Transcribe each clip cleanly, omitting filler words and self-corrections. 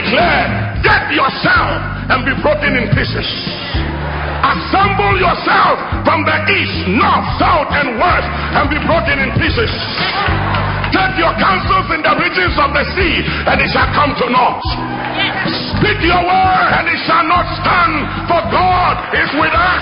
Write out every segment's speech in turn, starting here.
declare, get yourself and be broken in pieces. Assemble yourself from the east, north, south, and west and be broken in pieces. Take your counsels in the regions of the sea, and it shall come to naught. Speak your word, and it shall not stand, for God is with us.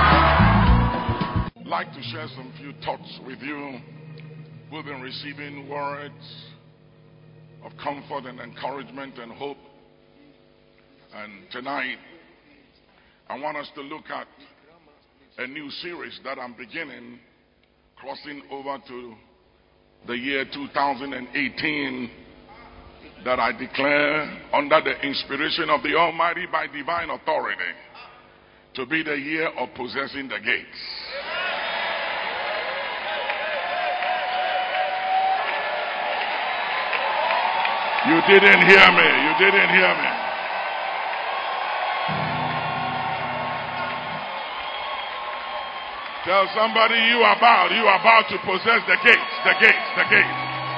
I'd like to share some few thoughts with you. We've been receiving words of comfort and encouragement and hope. And tonight, I want us to look at a new series that I'm beginning, crossing over to the year 2018, that I declare under the inspiration of the Almighty by divine authority to be the year of possessing the gates. You didn't hear me. You didn't hear me. Tell somebody you are about to possess the gates, the gates, the gates.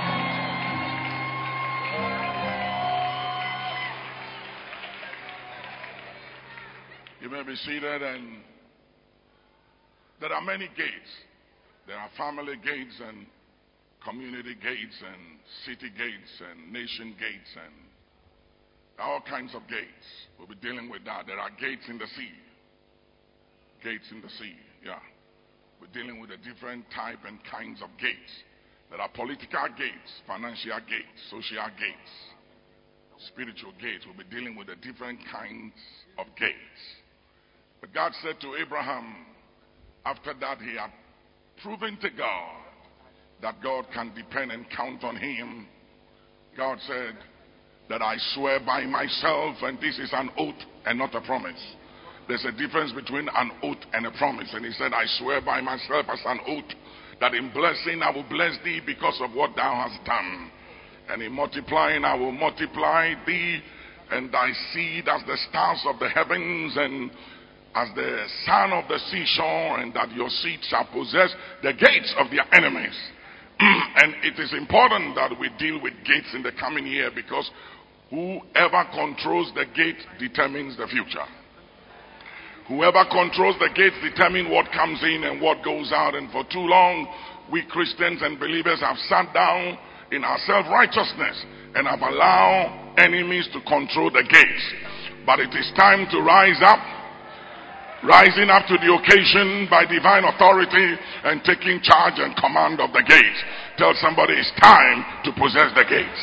You may be seated, and there are many gates. There are family gates and community gates and city gates and nation gates and all kinds of gates. We'll be dealing with that. There are gates in the sea. Gates in the sea, yeah. We're dealing with a different type and kinds of gates. There are political gates, financial gates, social gates, spiritual gates. We'll be dealing with the different kinds of gates. But God said to Abraham, after that he had proven to God that God can depend and count on him, God said that I swear by myself, and this is an oath and not a promise. There's a difference between an oath and a promise. And he said, I swear by myself as an oath that in blessing I will bless thee because of what thou hast done. And in multiplying I will multiply thee and thy seed as the stars of the heavens and as the sand of the seashore, and that your seed shall possess the gates of their enemies. And it is important that we deal with gates in the coming year, because whoever controls the gate determines the future. Whoever controls the gates determines what comes in and what goes out. And for too long, we Christians and believers have sat down in our self-righteousness and have allowed enemies to control the gates. But it is time to rise up, rising up to the occasion by divine authority and taking charge and command of the gates. Tell somebody it's time to possess the gates.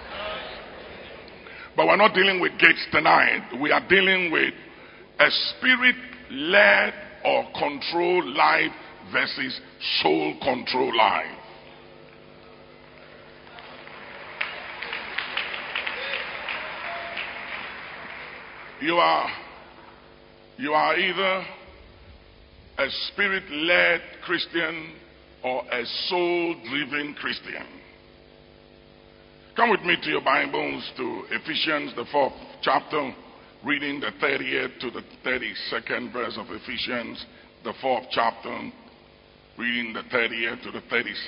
But we're not dealing with gates tonight. We are dealing with a spirit-led or controlled life versus soul-controlled life. You are either a spirit-led Christian or a soul-driven Christian. Come with me to your Bibles to Ephesians, the 4th chapter. Reading the 30th to the 32nd verse of Ephesians, the 4th chapter. Reading the 30th to the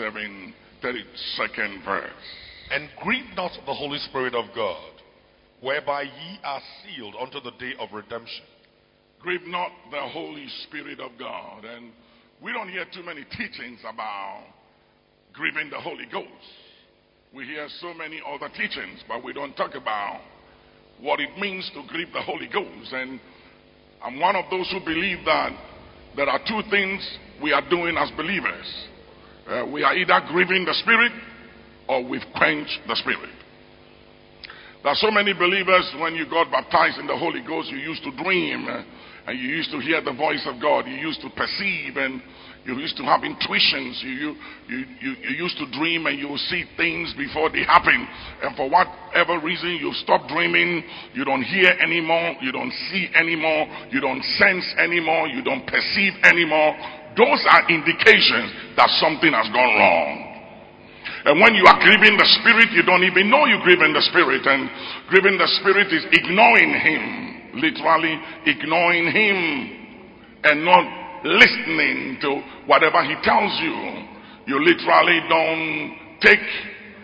32nd verse. And grieve not the Holy Spirit of God, whereby ye are sealed unto the day of redemption. Grieve not the Holy Spirit of God. And we don't hear too many teachings about grieving the Holy Ghost. We hear so many other teachings, but we don't talk about what it means to grieve the Holy Ghost. And I'm one of those who believe that there are two things we are doing as believers. We are either grieving the Spirit or we've quenched the Spirit. There are so many believers, when you got baptized in the Holy Ghost, you used to dream and you used to hear the voice of God. You used to perceive and you used to have intuitions. You used to dream and you will see things before they happen. And for whatever reason, you stop dreaming. You don't hear anymore. You don't see anymore. You don't sense anymore. You don't perceive anymore. Those are indications that something has gone wrong. And when you are grieving the Spirit, you don't even know you're grieving the Spirit. And grieving the Spirit is ignoring Him. Literally ignoring Him and not listening to whatever He tells you. You literally don't take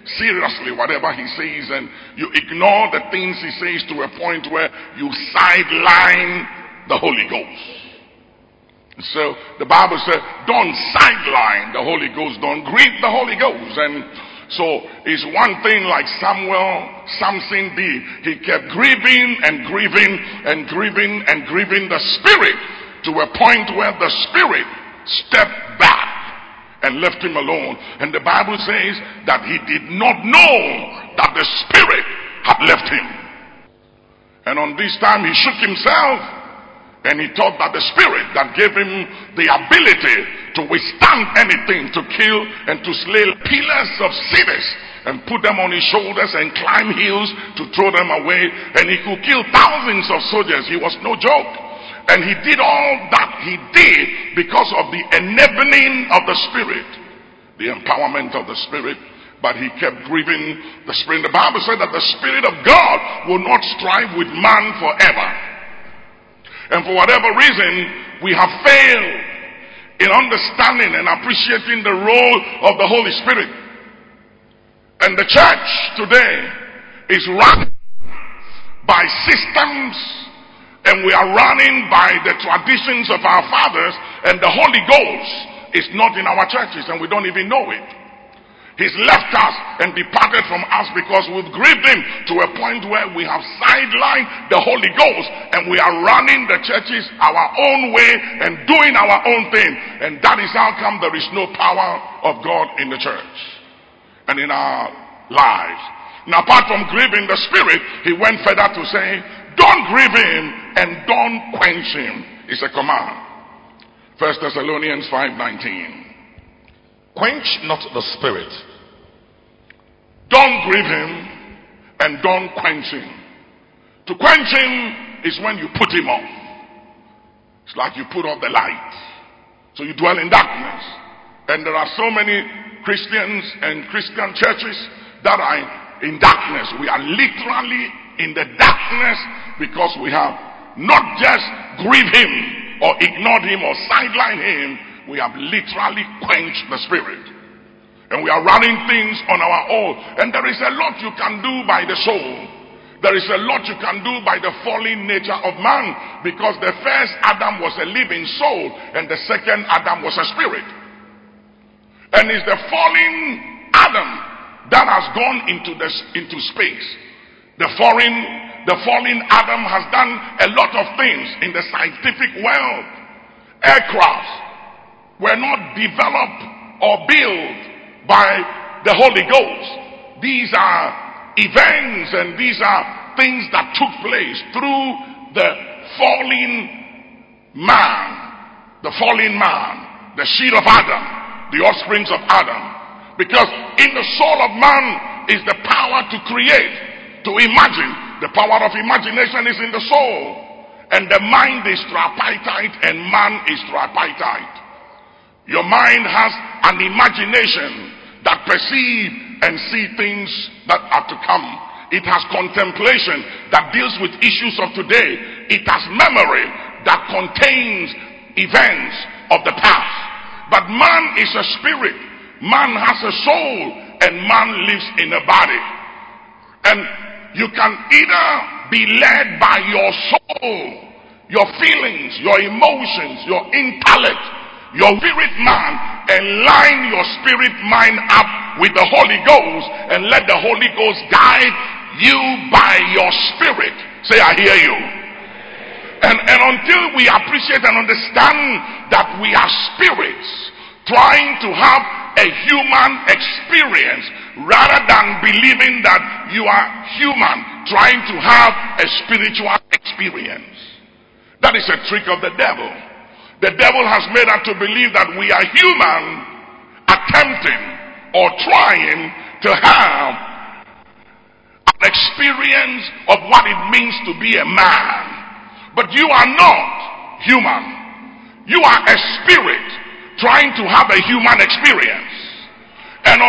seriously whatever he says, and you ignore the things he says to a point where you sideline the Holy Ghost. So the Bible says, don't sideline the Holy Ghost, don't grieve the Holy Ghost. And so it's one thing like Samson did. He kept grieving and grieving and grieving and grieving the Spirit to a point where the Spirit stepped back and left him alone. And the Bible says that he did not know that the Spirit had left him. And on this time he shook himself, and he thought that the Spirit that gave him the ability to withstand anything, to kill and to slay pillars of cities, and put them on his shoulders and climb hills to throw them away, and he could kill thousands of soldiers. He was no joke. And he did all that he did because of the enabling of the Spirit, the empowerment of the Spirit. But he kept grieving the Spirit. The Bible said that the Spirit of God will not strive with man forever. And for whatever reason, we have failed in understanding and appreciating the role of the Holy Spirit. And the church today is run by systems, and we are running by the traditions of our fathers, and the Holy Ghost is not in our churches, and we don't even know it. He's left us and departed from us because we've grieved him to a point where we have sidelined the Holy Ghost, and we are running the churches our own way and doing our own thing. And that is how come there is no power of God in the church and in our lives. Now, apart from grieving the Spirit, he went further to say, don't grieve him and don't quench him. It's a command. 1 Thessalonians 5:19. Quench not the Spirit. Don't grieve him and don't quench him. To quench him is when you put him off. It's like you put off the light, so you dwell in darkness. And there are so many Christians and Christian churches that are in darkness. We are literally in the darkness because we have not just grieved him or ignored him or sidelined him, we have literally quenched the Spirit. And we are running things on our own. And there is a lot you can do by the soul. There is a lot you can do by the fallen nature of man, because the first Adam was a living soul and the second Adam was a spirit. And it's the fallen Adam that has gone into space. The fallen Adam has done a lot of things in the scientific world. Aircrafts were not developed or built by the Holy Ghost. These are events and these are things that took place through the fallen man, the seed of Adam, the offsprings of Adam. Because in the soul of man is the power to create, to imagine. The power of imagination is in the soul. And the mind is tripartite and man is tripartite. Your mind has an imagination that perceive and see things that are to come. It has contemplation that deals with issues of today. It has memory that contains events of the past. But man is a spirit. Man has a soul, and man lives in a body. And you can either be led by your soul, your feelings, your emotions, your intellect, your spirit man, and line your spirit mind up with the Holy Ghost and let the Holy Ghost guide you by your spirit. Say, I hear you. And until we appreciate and understand that we are spirits trying to have a human experience rather than believing that you are human trying to have a spiritual experience. That is a trick of the devil. The devil has made us to believe that we are human attempting or trying to have an experience of what it means to be a man. But you are not human. You are a spirit trying to have a human experience.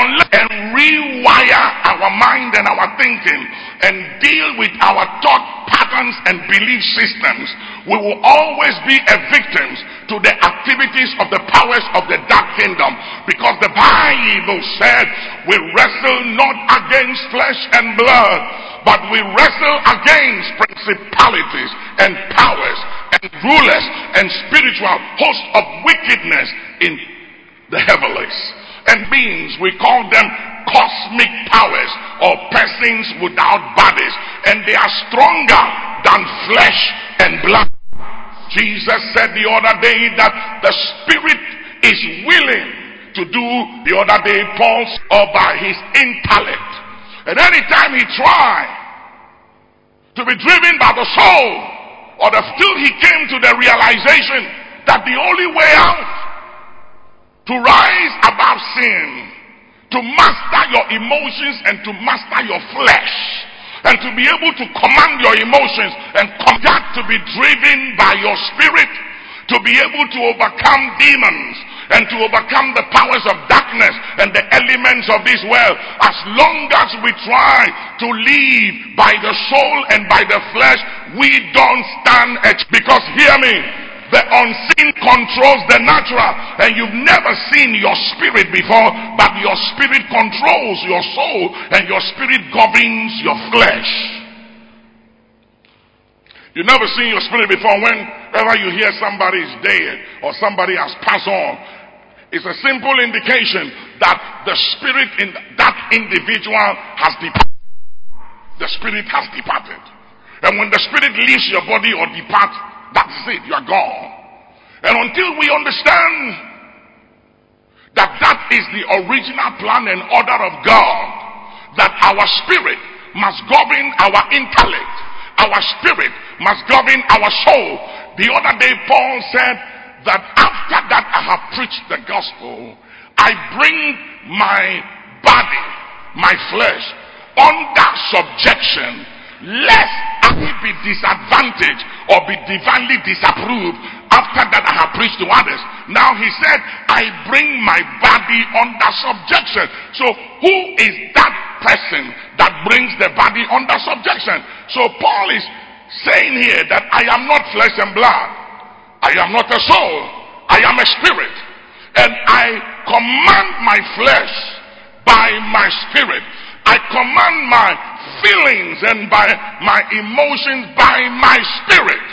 And rewire our mind and our thinking and deal with our thought patterns and belief systems, we will always be a victims to the activities of the powers of the dark kingdom. Because the Bible said, we wrestle not against flesh and blood, but we wrestle against principalities and powers and rulers and spiritual hosts of wickedness in the heavens. And beings, we call them cosmic powers or persons without bodies, and they are stronger than flesh and blood. Jesus said the other day that the spirit is willing to do, the other day Paul, or by his intellect. And anytime he tried to be driven by the soul, or till he came to the realization that the only way out to rise above sin, to master your emotions and to master your flesh, and to be able to command your emotions and that to be driven by your spirit, to be able to overcome demons and to overcome the powers of darkness and the elements of this world. As long as we try to live by the soul and by the flesh, we don't stand because hear me, the unseen controls the natural, and you've never seen your spirit before, but your spirit controls your soul and your spirit governs your flesh. You've never seen your spirit before. Whenever you hear somebody is dead or somebody has passed on, it's a simple indication that the spirit in that individual has departed. The spirit has departed. And when the spirit leaves your body or departs, that's it, you are gone. And until we understand that that is the original plan and order of God, that our spirit must govern our intellect, our spirit must govern our soul. The other day Paul said that after that I have preached the gospel, I bring my body, my flesh, under subjection, lest I be disadvantaged or be divinely disapproved after that I have preached to others. Now he said, I bring my body under subjection. So who is that person that brings the body under subjection? So Paul is saying here that I am not flesh and blood. I am not a soul. I am a spirit. And I command my flesh by my spirit. I command my feelings and by my emotions by my spirit.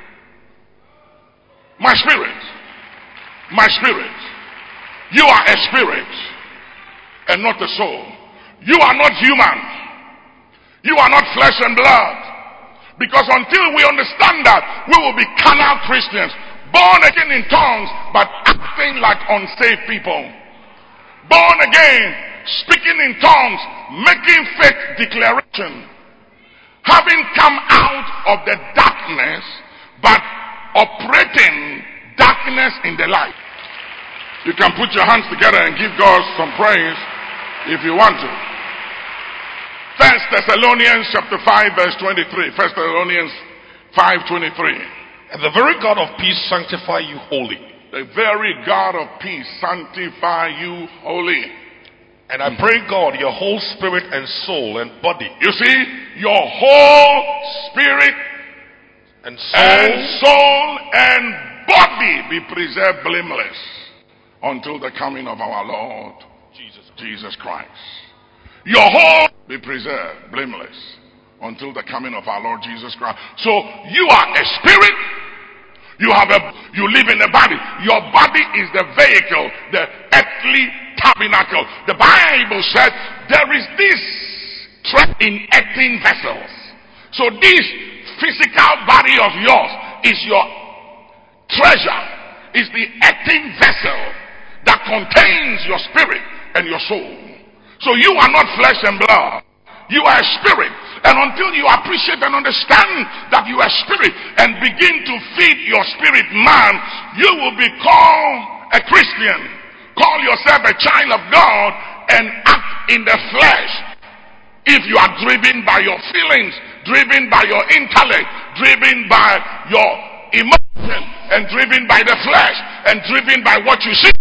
My spirit. My spirit. You are a spirit and not a soul. You are not human. You are not flesh and blood. Because until we understand that, we will be carnal Christians, born again in tongues, but acting like unsaved people. Born again, speaking in tongues, making fake declaration, having come out of the darkness, but operating darkness in the light. You can put your hands together and give God some praise if you want to. 1 Thessalonians chapter 5 verse 23. 1 Thessalonians 5:23. And the very God of peace sanctify you wholly. The very God of peace sanctify you wholly. And I pray God, your whole spirit and soul and body. You see, your whole spirit and soul and body be preserved blameless until the coming of our Lord Jesus Christ. Your whole be preserved blameless until the coming of our Lord Jesus Christ. So you are a spirit. You live in a body. Your body is the vehicle, the earthly tabernacle. The Bible said there is this treasure in earthen vessels. So this physical body of yours is your treasure, is the earthen vessel that contains your spirit and your soul. So you are not flesh and blood. You are a spirit. And until you appreciate and understand that you are spirit and begin to feed your spirit man, you will be called a Christian. Call yourself a child of God and act in the flesh. If you are driven by your feelings, driven by your intellect, driven by your emotion, and driven by the flesh, and driven by what you see.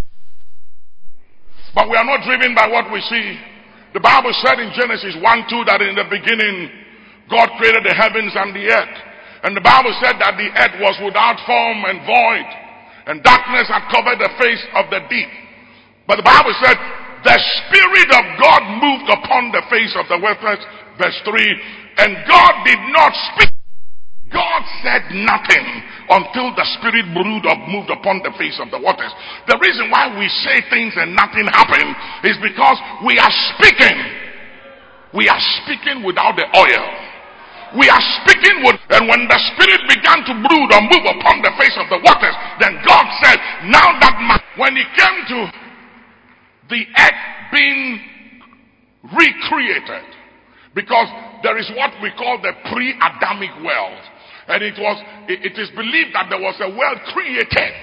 But we are not driven by what we see. The Bible said in Genesis 1:2 that in the beginning God created the heavens and the earth. And the Bible said that the earth was without form and void, and darkness had covered the face of the deep. But the Bible said the Spirit of God moved upon the face of the waters, verse 3, and God did not speak. God said nothing until the Spirit moved upon the face of the waters. The reason why we say things and nothing happened is because we are speaking. We are speaking without the oil. We are speaking with, and when the Spirit began to brood or move upon the face of the waters, then God said, now that when He came to the earth being recreated, because there is what we call the pre-Adamic world, and it is believed that there was a world created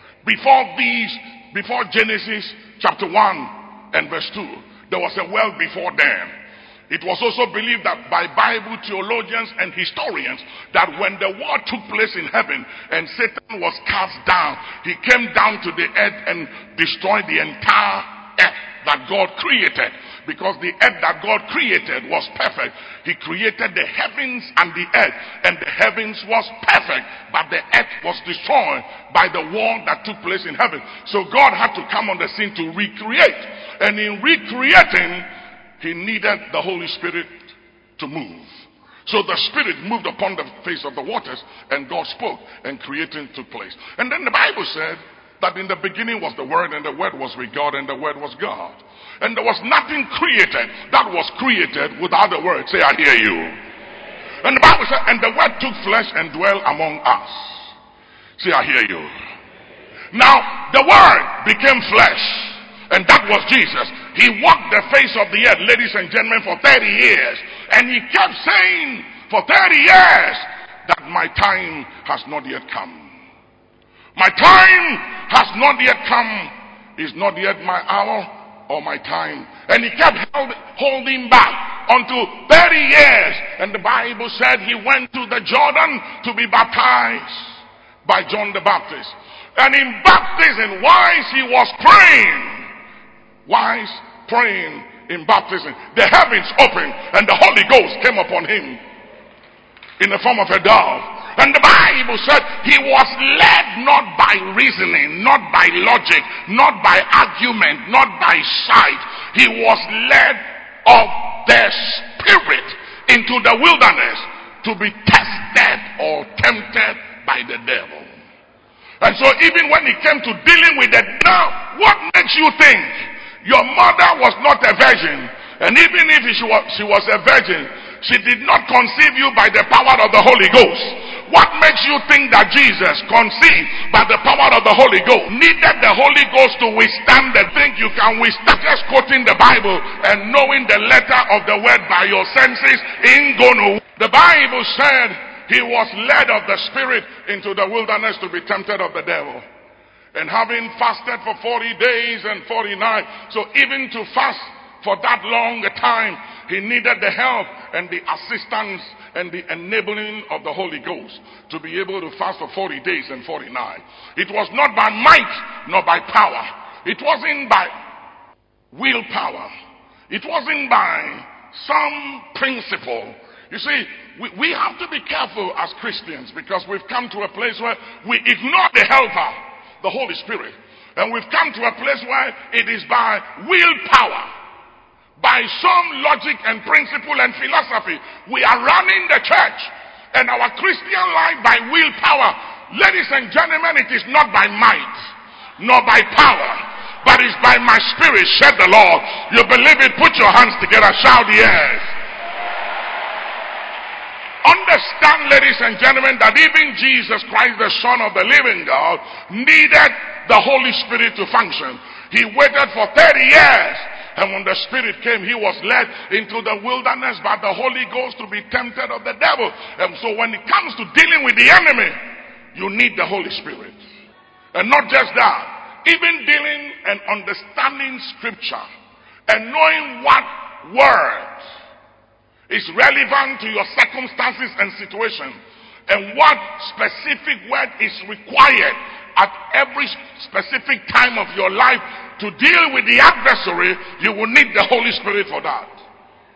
before Genesis chapter 1 and verse 2. There was a world before them. It was also believed that by Bible theologians and historians that when the war took place in heaven and Satan was cast down, he came down to the earth and destroyed the entire earth that God created. Because the earth that God created was perfect. He created the heavens and the earth, and the heavens was perfect, but the earth was destroyed by the war that took place in heaven. So God had to come on the scene to recreate. And in recreating, He needed the Holy Spirit to move. So the Spirit moved upon the face of the waters, and God spoke, and creating took place. And then the Bible said that in the beginning was the Word, and the Word was with God, and the Word was God. And there was nothing created that was created without the Word. Say, I hear you. And the Bible said, and the Word took flesh and dwelt among us. Say, I hear you. Now, the Word became flesh. And that was Jesus. He walked the face of the earth, ladies and gentlemen, for 30 years. And He kept saying for 30 years that my time has not yet come. My time has not yet come. Is not yet my hour or my time. And He kept holding back until 30 years. And the Bible said He went to the Jordan to be baptized by John the Baptist. And in baptism, whilst He was praying, in baptism, the heavens opened and the Holy Ghost came upon Him in the form of a dove. And the Bible said He was led not by reasoning, not by logic, not by argument, not by sight. He was led of the Spirit into the wilderness to be tested or tempted by the devil. And so even when He came to dealing with the devil, what makes you think your mother was not a virgin? And even if she was a virgin, she did not conceive you by the power of the Holy Ghost. What makes you think that Jesus conceived by the power of the Holy Ghost? Needed the Holy Ghost to withstand the thing you can withstand. Just quoting the Bible and knowing the letter of the word by your senses ain't gonna. The Bible said He was led of the Spirit into the wilderness to be tempted of the devil. And having fasted for 40 days and 40 nights, so even to fast for that long a time, he needed the help and the assistance and the enabling of the Holy Ghost to be able to fast for 40 days and 40 nights. It was not by might nor by power. It wasn't by willpower. It wasn't by some principle. You see, we have to be careful as Christians, because we've come to a place where we ignore the helper, the Holy Spirit. And we've come to a place where it is by willpower, by some logic and principle and philosophy, we are running the church and our Christian life by willpower. Ladies and gentlemen, it is not by might nor by power, but it's by my Spirit, said the Lord. You believe it? Put your hands together, shout yes. Understand, ladies and gentlemen, that even Jesus Christ, the Son of the living God, needed the Holy Spirit to function. He waited for 30 years, and when the Spirit came, He was led into the wilderness by the Holy Ghost to be tempted of the devil. And so when it comes to dealing with the enemy, you need the Holy Spirit. And not just that, even dealing and understanding Scripture and knowing what words is relevant to your circumstances and situation, and what specific word is required at every specific time of your life to deal with the adversary, you will need the Holy Spirit for that.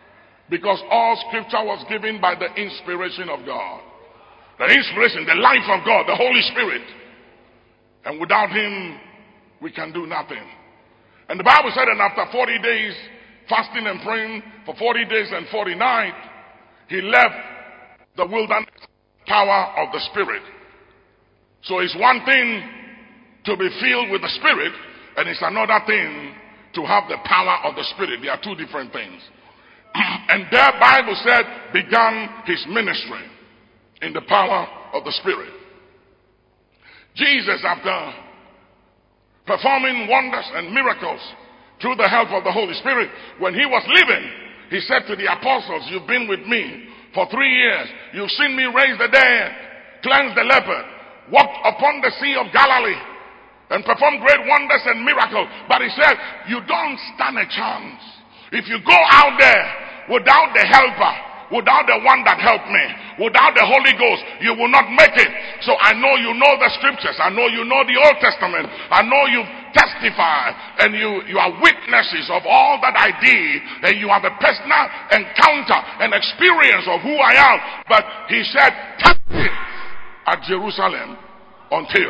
Because all scripture was given by the inspiration of God. The inspiration, the life of God, the Holy Spirit. And without him, we can do nothing. And the Bible said that after 40 days fasting and praying for 40 days and 40 nights, he left the wilderness power of the Spirit. So it's one thing to be filled with the Spirit, and it's another thing to have the power of the Spirit. They are two different things. And the Bible said began his ministry in the power of the Spirit. Jesus, after performing wonders and miracles through the help of the Holy Spirit, when he was leaving, he said to the apostles, you've been with me for 3 years. You've seen me raise the dead, cleanse the leper, walk upon the Sea of Galilee, and perform great wonders and miracles. But he said, you don't stand a chance. If you go out there without the helper, without the one that helped me, without the Holy Ghost, you will not make it. So I know you know the scriptures. I know you know the Old Testament. I know you testify and you are witnesses of all that I did, and you have a personal encounter and experience of who I am. But he said, test it at Jerusalem until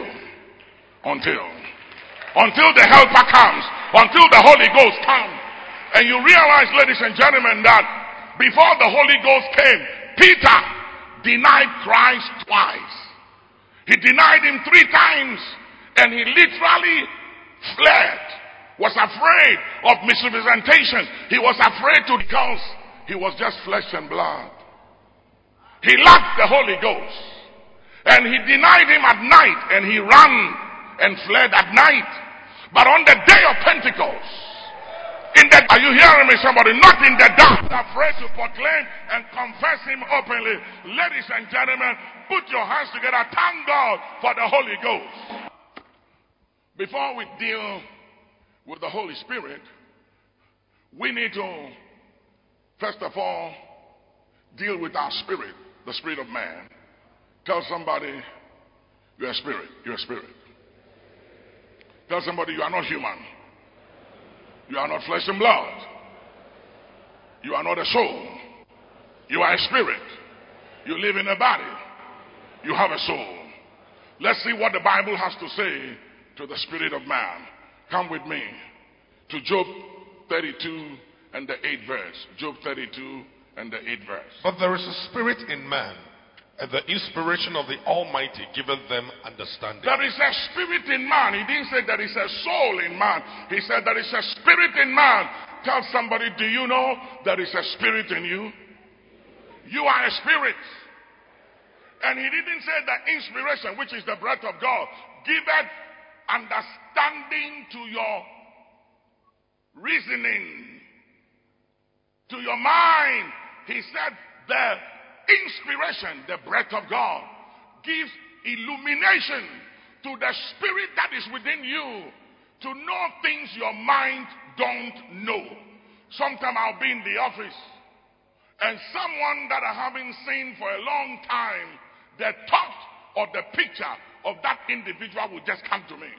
the helper comes, until the Holy Ghost comes. And you realize, ladies and gentlemen, that before the Holy Ghost came, Peter denied Christ twice. He denied him 3 times, and he literally fled, was afraid of misrepresentation. He was afraid because he was just flesh and blood. He lacked the Holy Ghost, and he denied him at night, and he ran and fled at night. But on the day of Pentecost, are you hearing me, somebody? Not in the dark, afraid to proclaim and confess him openly. Ladies and gentlemen, put your hands together. Thank God for the Holy Ghost. Before we deal with the Holy Spirit, we need to, first of all, deal with our spirit, the spirit of man. Tell somebody, you're a spirit. You're a spirit. Tell somebody, you are not human. You are not flesh and blood. You are not a soul. You are a spirit. You live in a body. You have a soul. Let's see what the Bible has to say to the spirit of man. Come with me to Job 32 and the 8th verse. Job 32 and the 8th verse. But there is a spirit in man, and the inspiration of the Almighty giveth them understanding. There is a spirit in man. He didn't say there is a soul in man. He said there is a spirit in man. Tell somebody, do you know there is a spirit in you? You are a spirit. And he didn't say the inspiration, which is the breath of God, giveth understanding to your reasoning, to your mind. He said the inspiration, the breath of God, gives illumination to the spirit that is within you to know things your mind don't know. Sometime I'll be in the office and someone that I haven't seen for a long time, the thought or the picture of that individual will just come to me.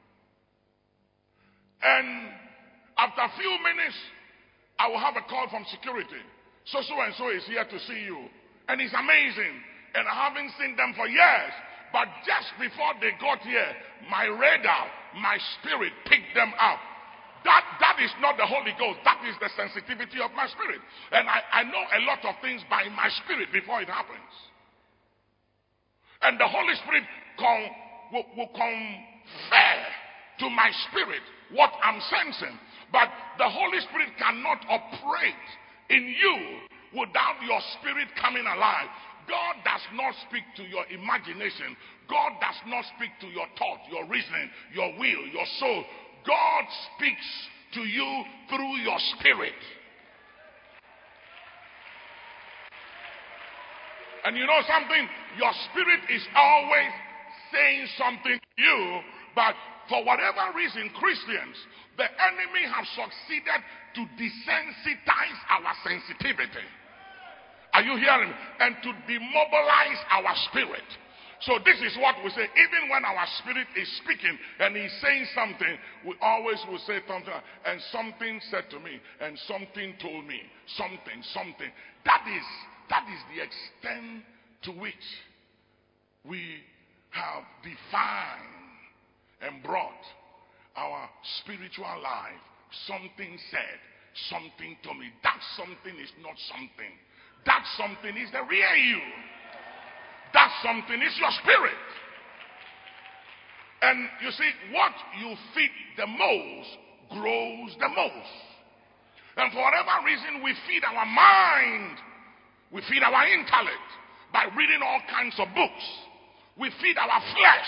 And after a few minutes, I will have a call from security. So and so is here to see you. And it's amazing. And I haven't seen them for years. But just before they got here, my radar, my spirit picked them up. That is not the Holy Ghost. That is the sensitivity of my spirit. And I know a lot of things by my spirit before it happens. And the Holy Spirit will confer to my spirit what I'm sensing. But the Holy Spirit cannot operate in you without your spirit coming alive. God does not speak to your imagination. God does not speak to your thought, your reasoning, your will, your soul. God speaks to you through your spirit. And you know something? Your spirit is always saying something to you, but for whatever reason, Christians, the enemy has succeeded to desensitize our sensitivity. Are you hearing me? And to demobilize our spirit. So this is what we say. Even when our spirit is speaking and he's saying something, we always will say something. And something said to me, and something told me, something. That is the extent to which we have defined and brought our spiritual life. Something said, something told me. That something is not something. That something is the real you. That something is your spirit. And you see, what you feed the most grows the most. And for whatever reason, we feed our mind, we feed our intellect by reading all kinds of books. We feed our flesh.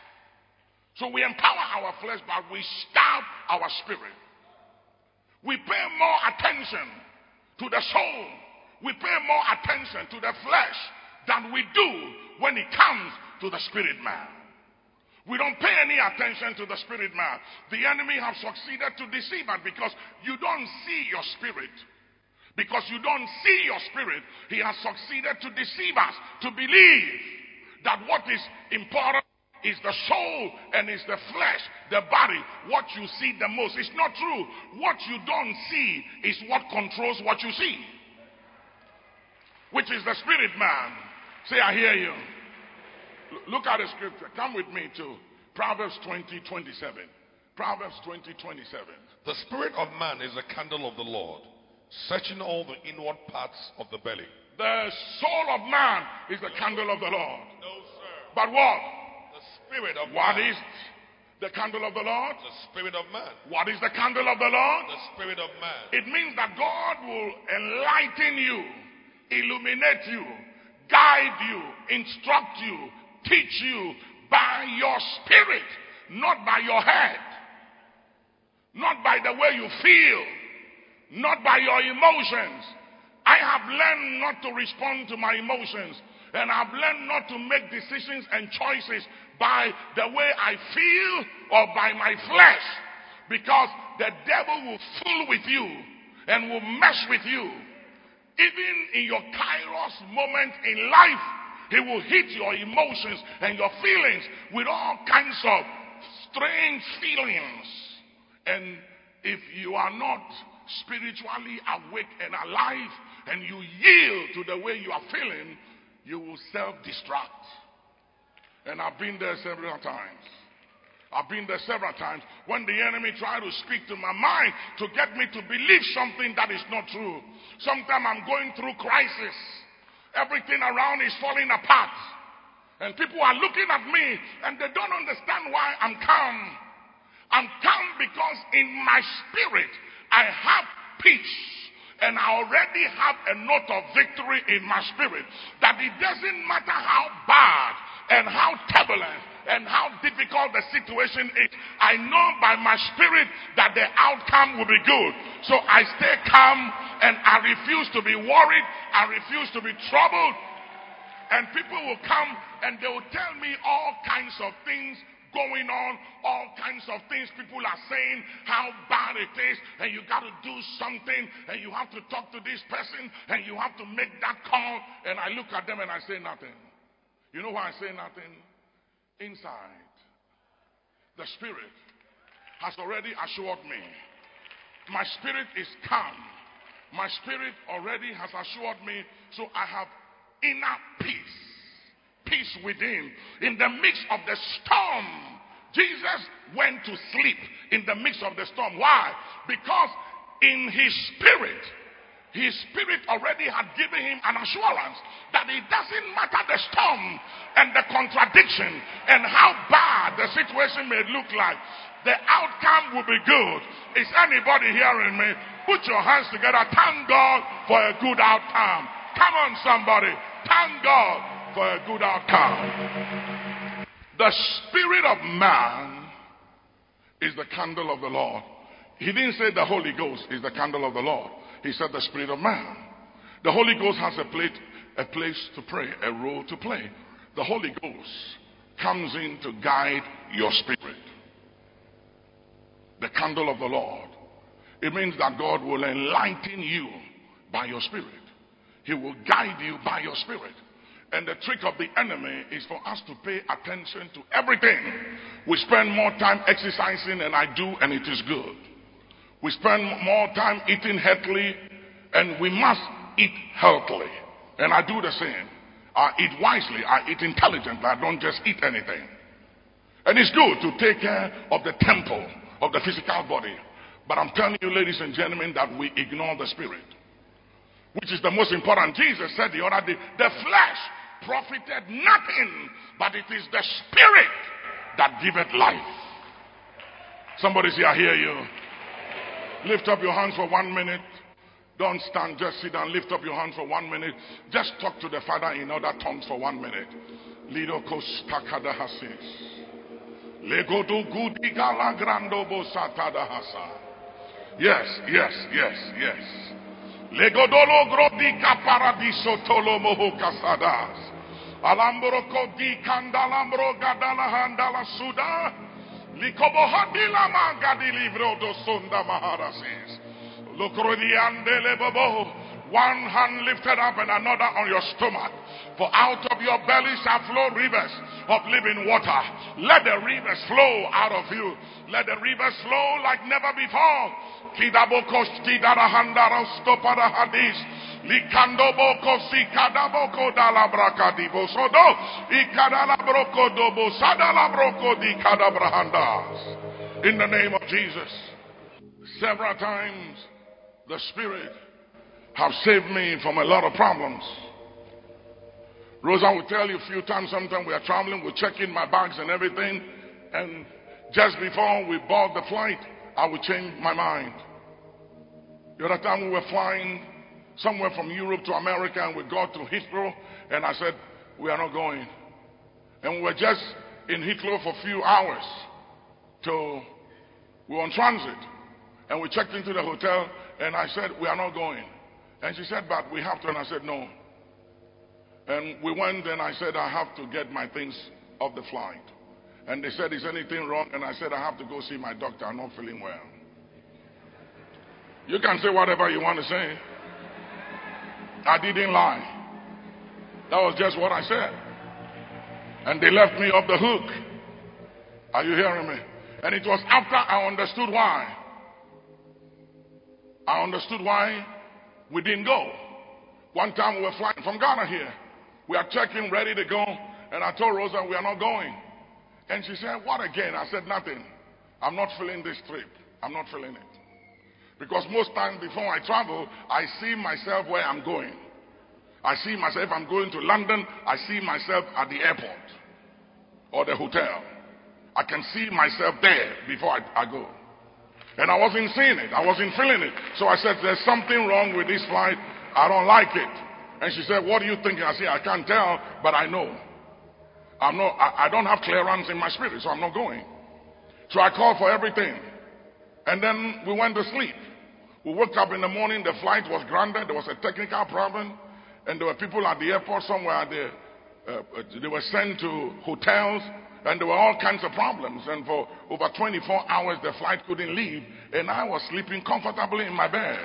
So we empower our flesh, but we starve our spirit. We pay more attention to the soul. We pay more attention to the flesh than we do when it comes to the spirit man. We don't pay any attention to the spirit man. The enemy has succeeded to deceive us because you don't see your spirit. Because you don't see your spirit, he has succeeded to deceive us to believe that what is important is the soul and is the flesh, the body, what you see the most. It's not true. What you don't see is what controls what you see, which is the spirit man. Say, I hear you. Look at the scripture. Come with me to Proverbs 20:27. Proverbs 20:27. The spirit of man is the candle of the Lord, searching all the inward parts of the belly. The soul of man is the candle of the Lord. No, sir. But what? The spirit of What man. is the candle of the Lord? The spirit of man. What is the candle of the Lord? The spirit of man. It means that God will enlighten you, illuminate you, guide you, instruct you, teach you by your spirit, not by your head, not by the way you feel, not by your emotions. I have learned not to respond to my emotions, and I've learned not to make decisions and choices by the way I feel or by my flesh, because the devil will fool with you and will mess with you. Even in your kairos moment in life, he will hit your emotions and your feelings with all kinds of strange feelings. And if you are not spiritually awake and alive and you yield to the way you are feeling, you will self-destruct. And I've been there several times. I've been there several times when the enemy tried to speak to my mind to get me to believe something that is not true. Sometimes I'm going through crisis. Everything around is falling apart. And people are looking at me and they don't understand why I'm calm. I'm calm because in my spirit I have peace. And I already have a note of victory in my spirit. That it doesn't matter how bad and how turbulent and how difficult the situation is, I know by my spirit that the outcome will be good. So I stay calm and I refuse to be worried. I refuse to be troubled. And people will come and they will tell me all kinds of things going on, all kinds of things people are saying, how bad it is, and you got to do something, and you have to talk to this person, and you have to make that call. And I look at them and I say nothing. You know why I say nothing? Inside, the spirit has already assured me. My spirit is calm. My spirit already has assured me, so I have inner peace. Peace within. In the midst of the storm, Jesus went to sleep in the midst of the storm. Why? Because in his spirit already had given him an assurance that it doesn't matter the storm and the contradiction and how bad the situation may look like, the outcome will be good. Is anybody hearing me? Put your hands together. Thank God for a good outcome. Come on, somebody. Thank God for a good outcome. The spirit of man is the candle of the Lord. He didn't say the Holy Ghost is the candle of the Lord. He said the spirit of man. The Holy Ghost has a place to pray, a role to play. The Holy Ghost comes in to guide your spirit. The candle of the Lord. It means that God will enlighten you by your spirit. He will guide you by your spirit. And the trick of the enemy is for us to pay attention to everything. We spend more time exercising, and I do, and it is good. We spend more time eating healthily, and we must eat healthily. And I do the same. I eat wisely. I eat intelligently. I don't just eat anything. And it's good to take care of the temple, of the physical body. But I'm telling you, ladies and gentlemen, that we ignore the spirit, which is the most important. Jesus said the other day, the flesh profited nothing, but it is the spirit that giveth life. Somebody say, I hear you. Lift up your hands for 1 minute. Don't stand, just sit down. Lift up your hands for 1 minute. Just talk to the Father in other tongues for 1 minute. Lido kostakada hasis. Lego do gudi gala grando bosatada hasa. Yes. Legodolo grodika paradiso tolo moho casadas. Alambro kodi kandalambro gadala handala suda. Likobohadila mangadi livro do sonda maharasis. Lokrodiandele bobo. One hand lifted up and another on your stomach. For out of your belly shall flow rivers of living water. Let the rivers flow out of you. Let the rivers flow like never before. Kidabokos kidarahandara stopara hadis. Likandoboko sikadaboko dalabrakadibo sodo. Ikadalabroko dobo sadalabroko di kadabrahandas. In the name of Jesus. Several times the Spirit have saved me from a lot of problems. Rosa will tell you a few times, sometimes we are traveling, we check in my bags and everything, and just before we board the flight, I will change my mind. The other time we were flying somewhere from Europe to America, and we got to Heathrow, and I said, we are not going. And we were just in Heathrow for a few hours till we were on transit. And we checked into the hotel, and I said, we are not going. And she said, but we have to. And I said, no. And we went, and I said, I have to get my things off the flight. And they said, is anything wrong? And I said, I have to go see my doctor. I'm not feeling well. You can say whatever you want to say. I didn't lie. That was just what I said. And they left me off the hook. Are you hearing me? And it was after I understood why. I understood why we didn't go. One time we were flying from Ghana here. We are checking, ready to go. And I told Rosa we are not going. And she said, what again? I said, nothing. I'm not feeling this trip. I'm not feeling it. Because most times before I travel, I see myself where I'm going. I see myself, if I'm going to London, I see myself at the airport or the hotel. I can see myself there before I go. And I wasn't seeing it. I wasn't feeling it. So I said, there's something wrong with this flight. I don't like it. And she said, what do you think? I said, I can't tell, but I know. I don't have clearance in my spirit, so I'm not going. So I called for everything. And then we went to sleep. We woke up in the morning. The flight was grounded. There was a technical problem. And there were people at the airport somewhere. They were sent to hotels. And there were all kinds of problems. And for over 24 hours, the flight couldn't leave. And I was sleeping comfortably in my bed.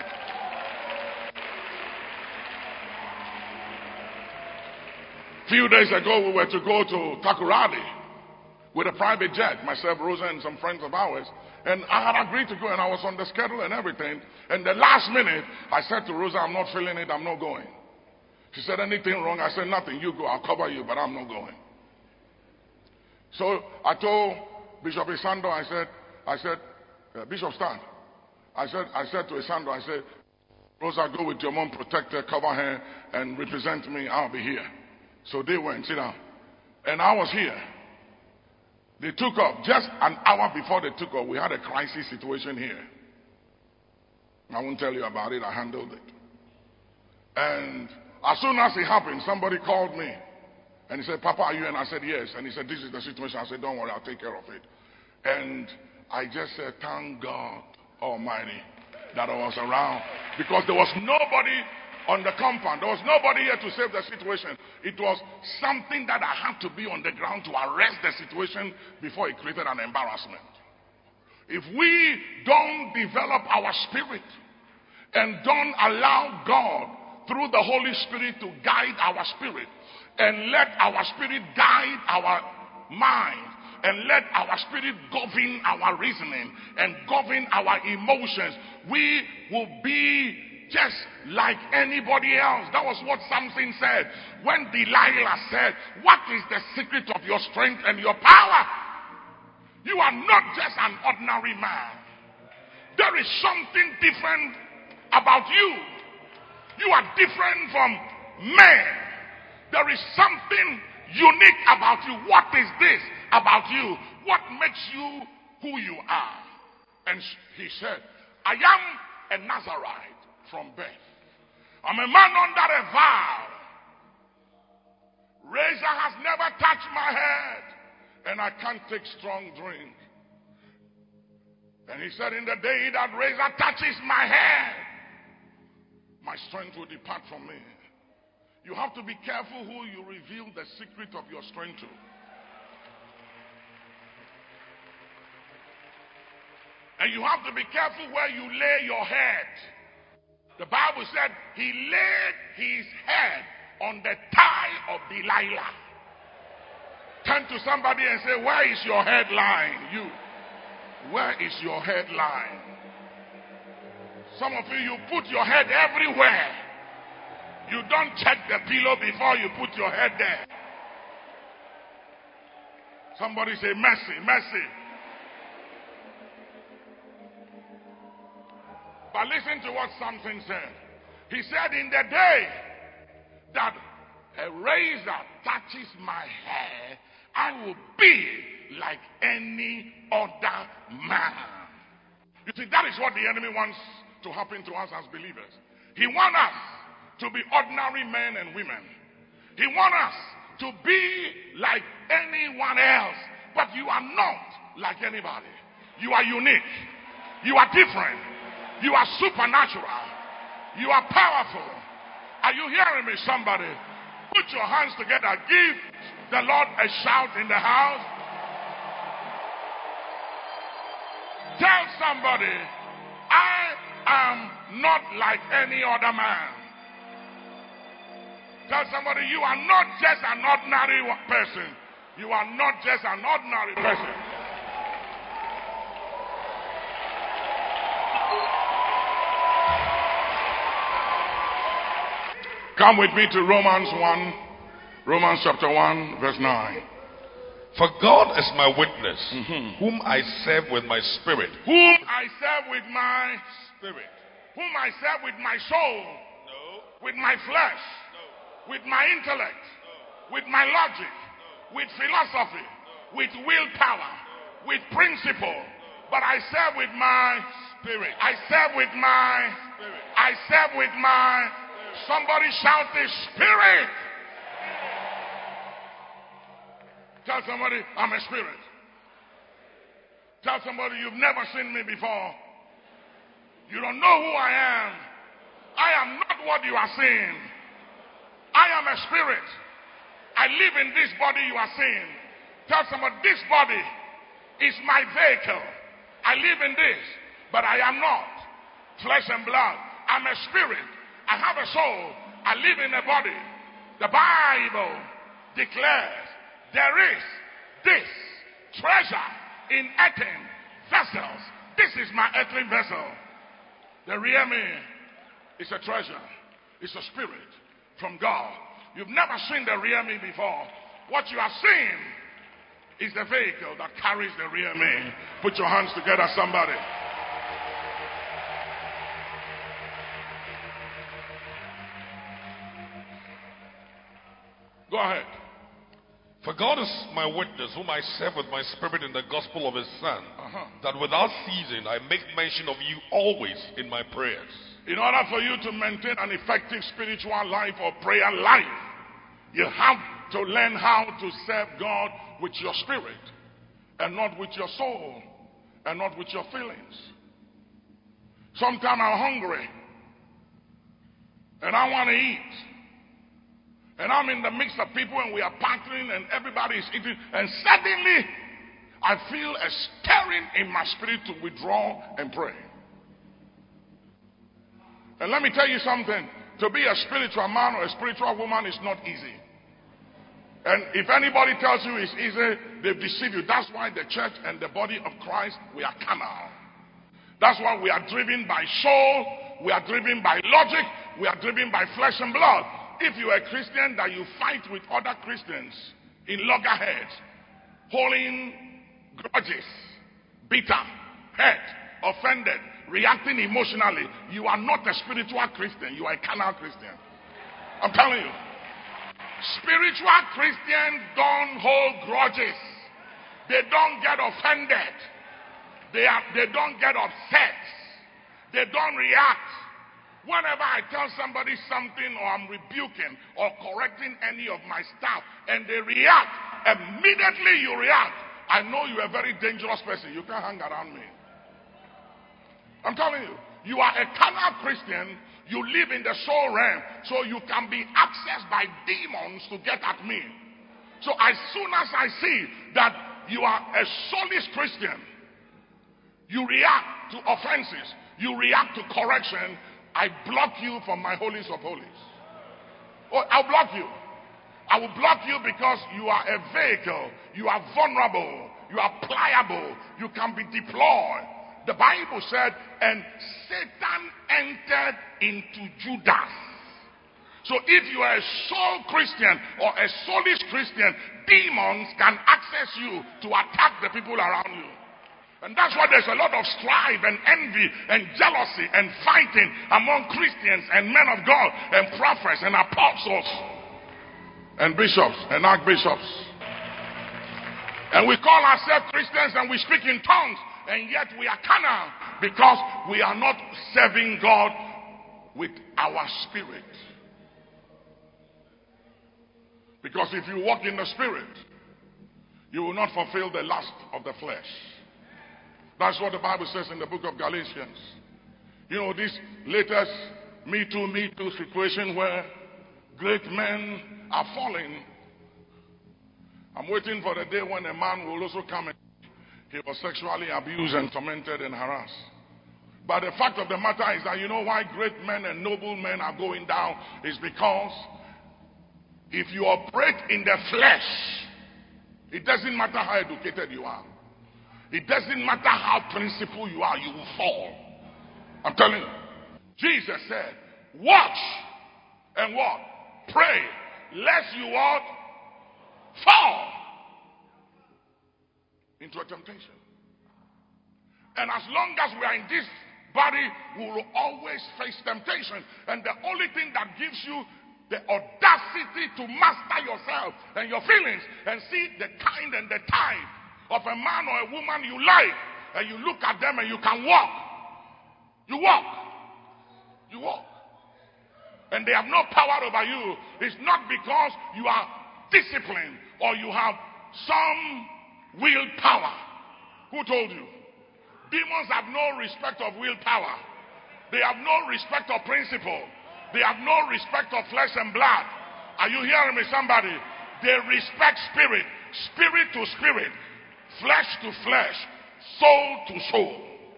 A few days ago, we were to go to Takoradi with a private jet. Myself, Rosa, and some friends of ours. And I had agreed to go, and I was on the schedule and everything. And the last minute, I said to Rosa, I'm not feeling it. I'm not going. She said, anything wrong? I said, nothing. You go. I'll cover you, but I'm not going. So I told Bishop Isando, I said, Bishop stand. I said to Isando, I said, Rosa, go with your mom, protect her, cover her, and represent me. I'll be here. So they went, sit down. And I was here. They took off. Just an hour before they took off, we had a crisis situation here. I won't tell you about it. I handled it. And as soon as it happened, somebody called me. And he said, Papa, are you? And I said, yes. And he said, this is the situation. I said, don't worry, I'll take care of it. And I just said, thank God Almighty that I was around. Because there was nobody on the compound. There was nobody here to save the situation. It was something that I had to be on the ground to arrest the situation before it created an embarrassment. If we don't develop our spirit and don't allow God through the Holy Spirit to guide our spirit and let our spirit guide our mind, and let our spirit govern our reasoning and govern our emotions, we will be just like anybody else. That was what Samson said when Delilah said, what is the secret of your strength and your power? You are not just an ordinary man. There is something different about you. You are different from men. There is something unique about you. What is this about you? What makes you who you are? And he said, I am a Nazarite from birth. I'm a man under a vow. Razor has never touched my head, and I can't take strong drink. And he said, in the day that razor touches my head, my strength will depart from me. You have to be careful who you reveal the secret of your strength to. And you have to be careful where you lay your head. The Bible said he laid his head on the thigh of Delilah. Turn to somebody and say, where is your head lying? You. Where is your head lying? Some of you put your head everywhere. You don't check the pillow before you put your head there. Somebody say, mercy, mercy. But listen to what Samson said. He said, in the day that a razor touches my hair, I will be like any other man. You see, that is what the enemy wants to happen to us as believers. He wants us to be ordinary men and women. He wants us to be like anyone else. But you are not like anybody. You are unique. You are different. You are supernatural. You are powerful. Are you hearing me, somebody? Put your hands together. Give the Lord a shout in the house. Tell somebody, I am not like any other man. Tell somebody, you are not just an ordinary person. You are not just an ordinary person. Come with me to Romans 1. Romans chapter 1, verse 9. For God is my witness, whom I serve with my spirit. Whom I serve with my spirit. Whom I serve with my soul. No. With my flesh. No. With my intellect. No. With my logic. No. With philosophy. No. With willpower. No. With principle. No. But I serve with my spirit. I serve with my spirit. I serve with my spirit. Somebody shout the spirit. Tell somebody, I'm a spirit. Tell somebody, you've never seen me before. You don't know who I am. I am not what you are seeing. I am a spirit. I live in this body you are seeing. Tell somebody, this body is my vehicle. I live in this, but I am not flesh and blood. I'm a spirit. I have a soul. I live in a body. The Bible declares there is this treasure in earthen vessels. This is my earthly vessel. The real me is a treasure. It's a spirit from God. You've never seen the real me before. What you are seeing is the vehicle that carries the real me. Put your hands together, somebody. Go ahead. For God is my witness, whom I serve with my spirit in the gospel of his Son, that without ceasing I make mention of you always in my prayers. In order for you to maintain an effective spiritual life or prayer life, you have to learn how to serve God with your spirit and not with your soul and not with your feelings. Sometimes I'm hungry and I want to eat. And I'm in the midst of people and we are partnering and everybody is eating. And suddenly, I feel a stirring in my spirit to withdraw and pray. And let me tell you something. To be a spiritual man or a spiritual woman is not easy. And if anybody tells you it's easy, they've deceived you. That's why the church and the body of Christ, we are carnal. That's why we are driven by soul, we are driven by logic, we are driven by flesh and blood. If you are a Christian that you fight with other Christians in loggerheads, holding grudges, bitter, hurt, offended, reacting emotionally, you are not a spiritual Christian, you are a carnal Christian. I'm telling you. Spiritual Christians don't hold grudges. They don't get offended. They don't get upset. They don't react. Whenever I tell somebody something or I'm rebuking or correcting any of my staff and they react, immediately you react. I know you're a very dangerous person. You can't hang around me. I'm telling you, you are a carnal Christian. You live in the soul realm, so you can be accessed by demons to get at me. So as soon as I see that you are a soulless Christian, you react to offenses, you react to correction, I block you from my holies of holies. Oh, I'll block you. I will block you because you are a vehicle. You are vulnerable. You are pliable. You can be deployed. The Bible said, and Satan entered into Judas. So if you are a soul Christian or a soulish Christian, demons can access you to attack the people around you. And that's why there's a lot of strife and envy and jealousy and fighting among Christians and men of God and prophets and apostles and bishops and archbishops. And we call ourselves Christians and we speak in tongues, and yet we are carnal because we are not serving God with our spirit. Because if you walk in the spirit, you will not fulfill the lust of the flesh. That's what the Bible says in the book of Galatians. You know, this latest Me Too situation where great men are falling. I'm waiting for the day when a man will also come and he was sexually abused and tormented and harassed. But the fact of the matter is that you know why great men and noble men are going down is because if you operate in the flesh, it doesn't matter how educated you are. It doesn't matter how principled you are, you will fall. I'm telling you. Jesus said, watch and what? Pray, lest you what? Fall into a temptation. And as long as we are in this body, we will always face temptation. And the only thing that gives you the audacity to master yourself and your feelings and see the kind and the type of a man or a woman you like, and you look at them and you can walk. You walk. You walk. And they have no power over you. It's not because you are disciplined or you have some willpower. Who told you? Demons have no respect of willpower. They have no respect of principle. They have no respect of flesh and blood. Are you hearing me, somebody? They respect spirit, spirit to spirit, flesh to flesh, soul to soul.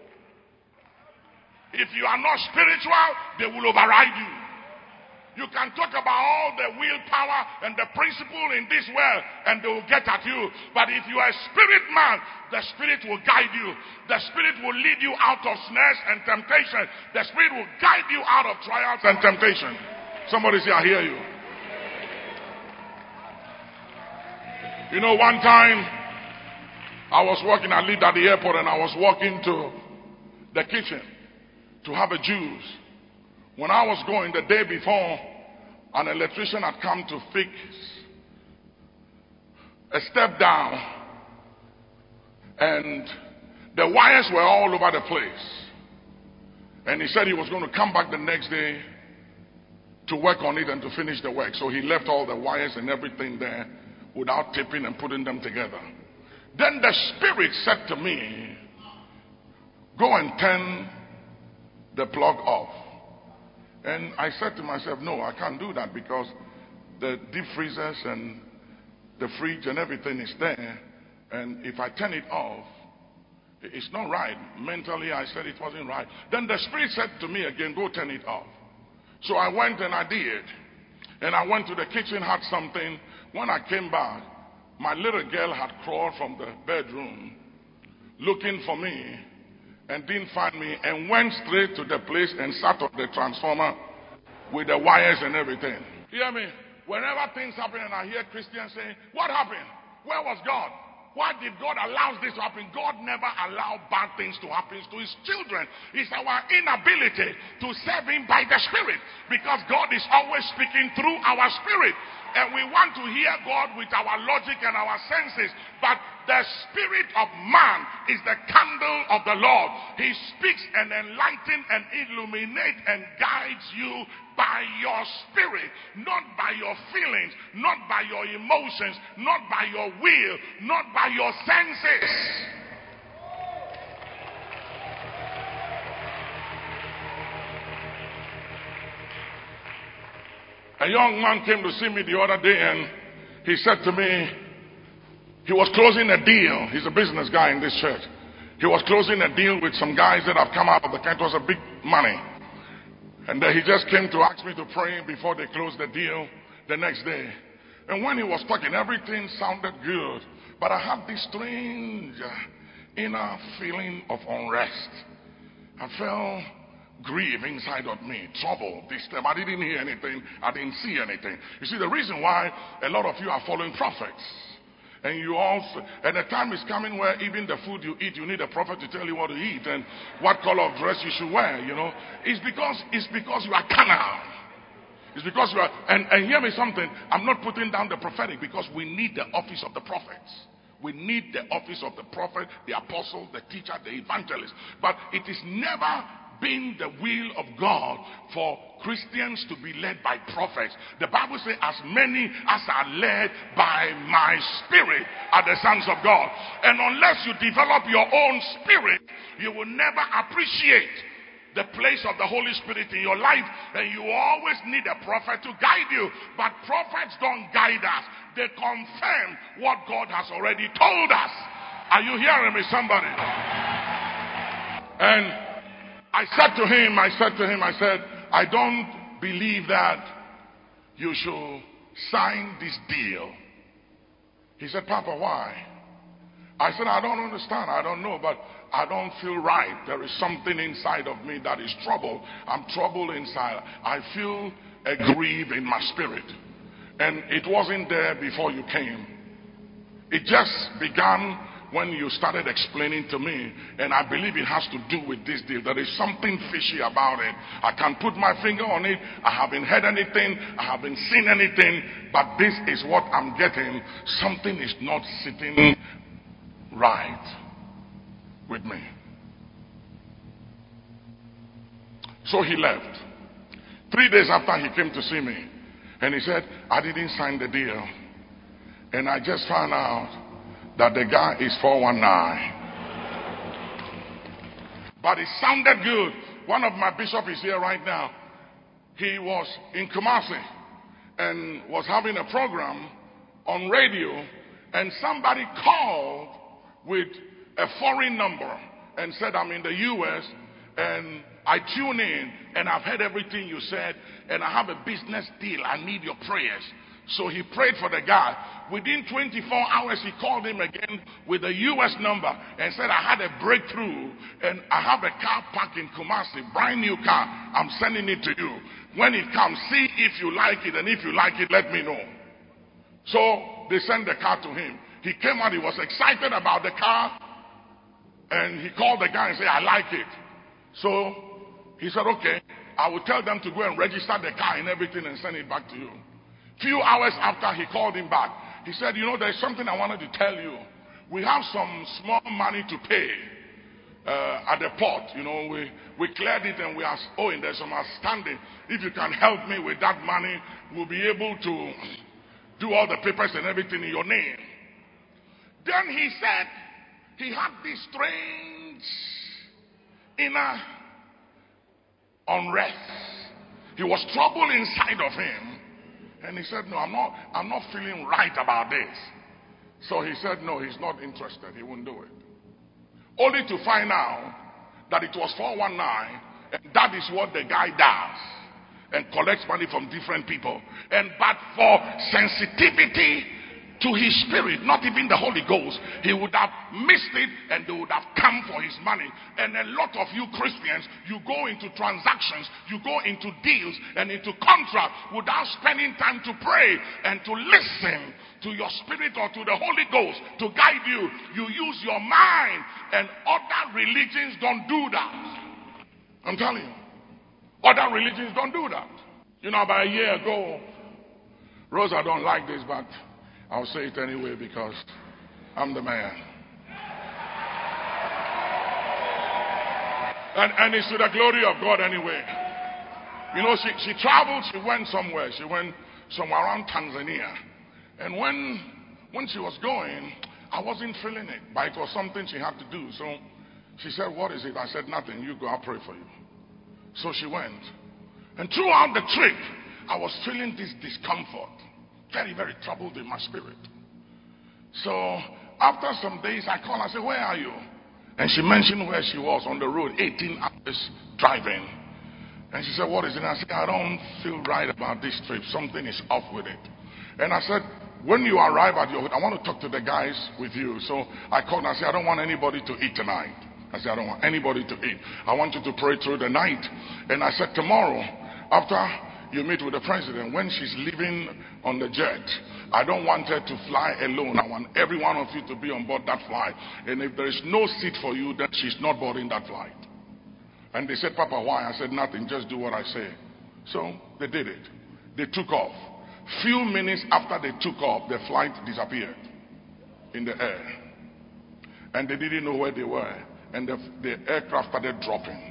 If you are not spiritual, they will override you. You can talk about all the willpower and the principle in this world and they will get at you. But if you are a spirit man, the spirit will guide you. The spirit will lead you out of snares and temptation. The spirit will guide you out of trials and temptation. Somebody say, I hear you. You know, one time I was working, I lived at the airport and I was walking to the kitchen to have a juice. When I was going the day before, an electrician had come to fix a step down and the wires were all over the place. And he said he was going to come back the next day to work on it and to finish the work. So he left all the wires and everything there without tipping and putting them together. Then the Spirit said to me, go and turn the plug off. And I said to myself, no, I can't do that because the deep freezers and the fridge and everything is there. And if I turn it off, it's not right. Mentally, I said it wasn't right. Then the Spirit said to me again, go turn it off. So I went and I did. And I went to the kitchen, had something. when I came back, my little girl had crawled from the bedroom looking for me and didn't find me and went straight to the place and sat on the transformer with the wires and everything. You hear me? Whenever things happen and I hear Christians saying, what happened? Where was God? Why did God allow this to happen? God never allowed bad things to happen to his children. It's our inability to serve him by the Spirit, because God is always speaking through our spirit. And we want to hear God with our logic and our senses. But the spirit of man is the candle of the Lord. He speaks and enlightens and illuminates and guides you by your spirit, not by your feelings, not by your emotions, not by your will, not by your senses. A young man came to see me the other day and he said to me, he was closing a deal. He's a business guy in this church. He was closing a deal with some guys that have come out of the country. It was a big money. And he just came to ask me to pray before they closed the deal the next day. And when he was talking, everything sounded good. But I had this strange inner feeling of unrest. I felt grief inside of me, trouble this time. I didn't hear anything. I didn't see anything. You see, the reason why a lot of you are following prophets, and you also, and the time is coming where even the food you eat, you need a prophet to tell you what to eat and what color of dress you should wear, you know. It's because you are carnal. It's because you are, and hear me something, I'm not putting down the prophetic, because we need the office of the prophets. We need the office of the prophet, the apostle, the teacher, the evangelist. But it is never been the will of God for Christians to be led by prophets. The Bible says, as many as are led by my spirit are the sons of God. And unless you develop your own spirit, you will never appreciate the place of the Holy Spirit in your life. And you always need a prophet to guide you. But prophets don't guide us. They confirm what God has already told us. Are you hearing me, somebody? And I said to him, I don't believe that you should sign this deal. He said, Papa, why? I said, I don't understand. I don't know, but I don't feel right. There is something inside of me that is troubled. I'm troubled inside. I feel a grief in my spirit. And it wasn't there before you came. It just began when you started explaining to me, and I believe it has to do with this deal. There is something fishy about it. I can't put my finger on it. I haven't heard anything. I haven't seen anything. But this is what I'm getting. Something is not sitting right with me. So he left. 3 days after, he came to see me, and he said, I didn't sign the deal. And I just found out that the guy is 419. But it sounded good. One of my bishops is here right now. He was in Kumasi and was having a program on radio, and somebody called with a foreign number and said, I'm in the U.S. and I tune in and I've heard everything you said and I have a business deal. I need your prayers. So he prayed for the guy. Within 24 hours, he called him again with a U.S. number and said, I had a breakthrough and I have a car parked in Kumasi, brand new car. I'm sending it to you. When it comes, see if you like it, and if you like it, let me know. So they sent the car to him. He came out, he was excited about the car, and he called the guy and said, I like it. So he said, okay, I will tell them to go and register the car and everything and send it back to you. Few hours after, he called him back. He said, you know, there's something I wanted to tell you. We have some small money to pay at the port. You know, we cleared it and we are owing. There's some outstanding. If you can help me with that money, we'll be able to do all the papers and everything in your name. Then he said he had this strange inner unrest. He was troubled inside of him. And he said, no, I'm not feeling right about this. So he said, no, he's not interested. He won't do it. Only to find out that it was 419, and that is what the guy does. and collects money from different people. But for sensitivity to his spirit, not even the Holy Ghost, he would have missed it and they would have come for his money. And a lot of you Christians, you go into transactions, you go into deals and into contracts without spending time to pray and to listen to your spirit or to the Holy Ghost to guide you. You use your mind, and other religions don't do that. I'm telling you, other religions don't do that. You know, about a year ago, Rosa don't like this, but I'll say it anyway because I'm the man. And it's to the glory of God anyway. You know, she traveled, she went somewhere. She went somewhere around Tanzania. And when she was going, I wasn't feeling it, but it was something she had to do. So she said, what is it? I said, nothing. You go, I'll pray for you. So she went. And throughout the trip, I was feeling this discomfort. Very, very troubled in my spirit. So after some days, I called. I said, where are you? And she mentioned where she was on the road, 18 hours driving. And she said, what is it? And I said, I don't feel right about this trip. Something is off with it. And I said, when you arrive at your hotel, I want to talk to the guys with you. So I called and I said, I don't want anybody to eat tonight. I said, I don't want anybody to eat. I want you to pray through the night. And I said, tomorrow, after you meet with the president, when she's leaving on the jet, I don't want her to fly alone. I want every one of you to be on board that flight. And if there is no seat for you, then she's not boarding that flight. And they said, Papa, why? I said, nothing, just do what I say. So they did it. They took off. Few minutes after they took off, the flight disappeared in the air. And they didn't know where they were. And the aircraft started dropping.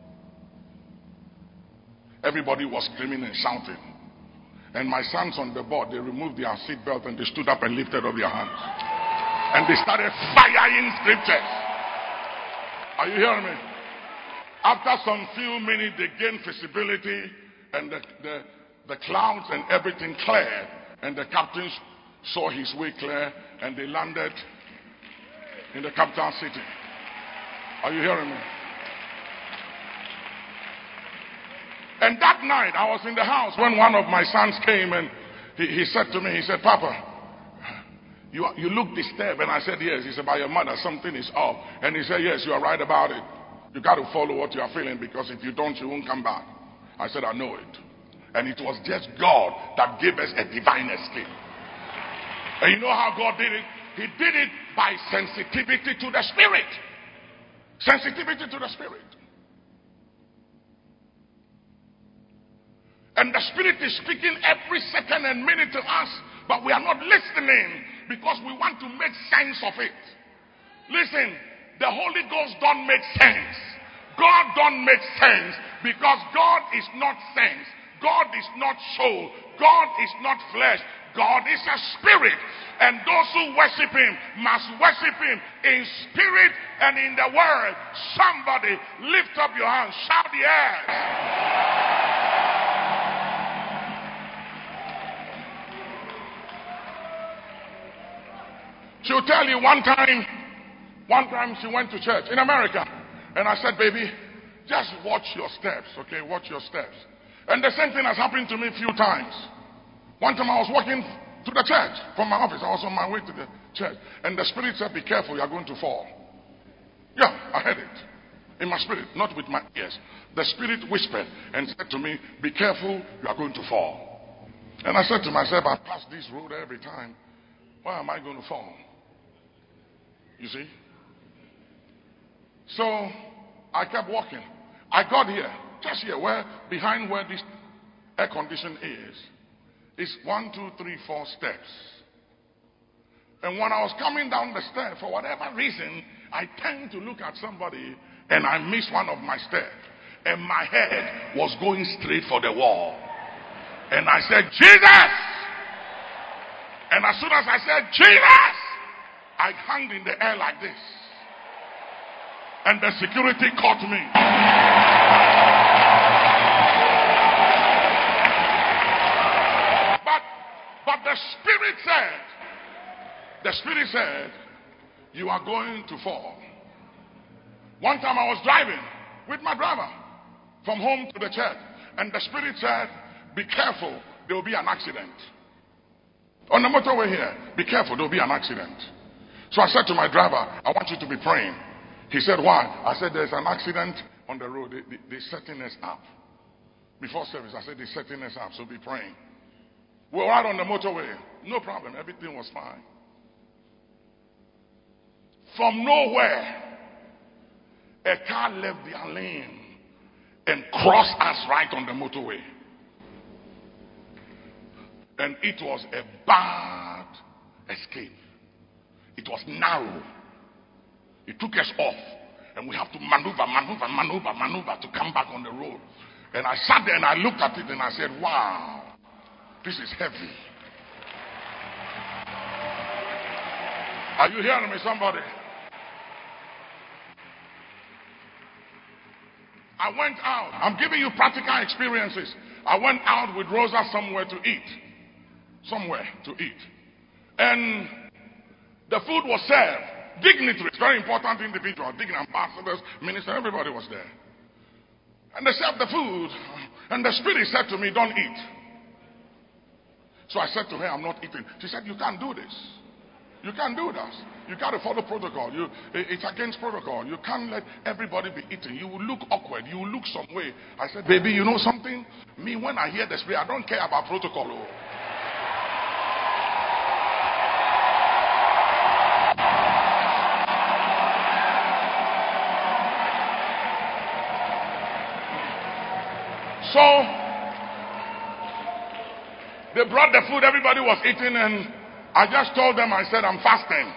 Everybody was screaming and shouting. And my sons on the board, they removed their seatbelt and they stood up and lifted up their hands. And they started firing scriptures. Are you hearing me? After some few minutes, they gained visibility and the clouds and everything cleared. And the captain saw his way clear and they landed in the capital city. Are you hearing me? And that night, I was in the house when one of my sons came and he said to me, he said, Papa, you look disturbed. And I said, yes. He said, by your mother, something is off. And he said, yes, you are right about it. You got to follow what you are feeling because if you don't, you won't come back. I said, I know it. And it was just God that gave us a divine escape. And you know how God did it? He did it by sensitivity to the Spirit. Sensitivity to the Spirit. And the Spirit is speaking every second and minute to us, but we are not listening because we want to make sense of it. Listen, the Holy Ghost don't make sense. God don't make sense because God is not sense. God is not soul. God is not flesh. God is a spirit. And those who worship him must worship him in spirit and in the word. Somebody lift up your hands. Shout yes. She'll tell you one time she went to church in America. And I said, baby, just watch your steps, okay? Watch your steps. And the same thing has happened to me a few times. One time I was walking to the church from my office. I was on my way to the church. And the Spirit said, be careful, you are going to fall. Yeah, I heard it. In my spirit, not with my ears. The Spirit whispered and said to me, be careful, you are going to fall. And I said to myself, I pass this road every time. Why am I going to fall? You see? So I kept walking. I got here, just here, behind where this air condition is. It's 1, 2, 3, 4 steps. And when I was coming down the stairs, for whatever reason, I turned to look at somebody and I missed one of my steps. And my head was going straight for the wall. And I said, Jesus! And as soon as I said, Jesus! I hung in the air like this. And the security caught me. But the Spirit said, you are going to fall. One time I was driving with my driver from home to the church. And the Spirit said, be careful, there will be an accident. On the motorway here, be careful, there will be an accident. So I said to my driver, I want you to be praying. He said, why? I said, there's an accident on the road. They're setting us up. Before service, I said, they're setting us up, so be praying. We're right on the motorway. No problem. Everything was fine. From nowhere, a car left their lane and crossed us right on the motorway. And it was a bad escape. It was narrow. It took us off. And we have to maneuver to come back on the road. And I sat there and I looked at it and I said, wow, this is heavy. Are you hearing me, somebody? I went out. I'm giving you practical experiences. I went out with Rosa somewhere to eat. And the food was served. Dignitaries, very important individuals, dignitaries, ambassadors, ministers, everybody was there. And they served the food. And the Spirit said to me, don't eat. So I said to her, I'm not eating. She said, you can't do this. You can't do that. You got to follow protocol. It's against protocol. You can't let everybody be eating. You will look awkward. You will look some way. I said, baby, you know something? Me, when I hear the Spirit, I don't care about protocol. So, they brought the food, everybody was eating, and I just told them, I said, I'm fasting.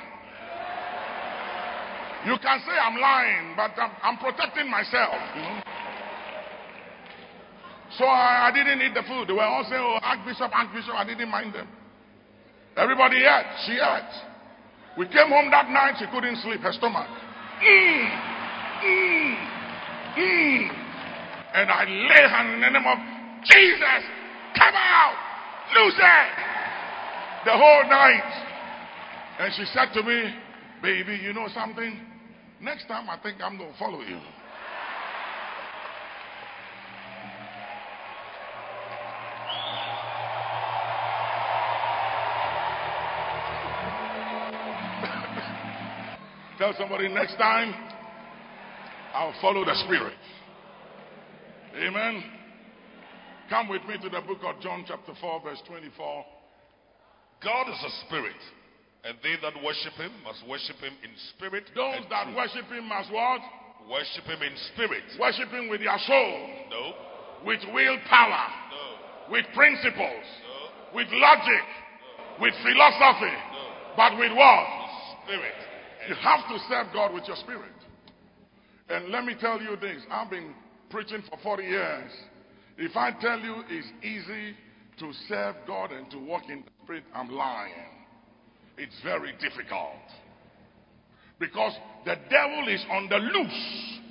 You can say I'm lying, but I'm protecting myself. You know? So I didn't eat the food. They were all saying, oh, Archbishop, I didn't mind them. Everybody ate. She ate. We came home that night, she couldn't sleep, her stomach. And I lay her in the name of Jesus, come out, lose it, the whole night. And she said to me, baby, you know something? Next time I think I'm going to follow you. Tell somebody, next time I'll follow the Spirit. Amen. Come with me to the book of John chapter 4 verse 24. God is a spirit, and they that worship him must worship him in spirit. Those that truth. worship him must what? Worship him in spirit. Worship him with their soul. No. With willpower. No. With principles. No. With logic. No. With philosophy. No. But with what? Spirit. You have to serve God with your spirit. And let me tell you this. I've been preaching for 40 years. If I tell you it's easy to serve God and to walk in the Spirit, I'm lying. It's very difficult. Because the devil is on the loose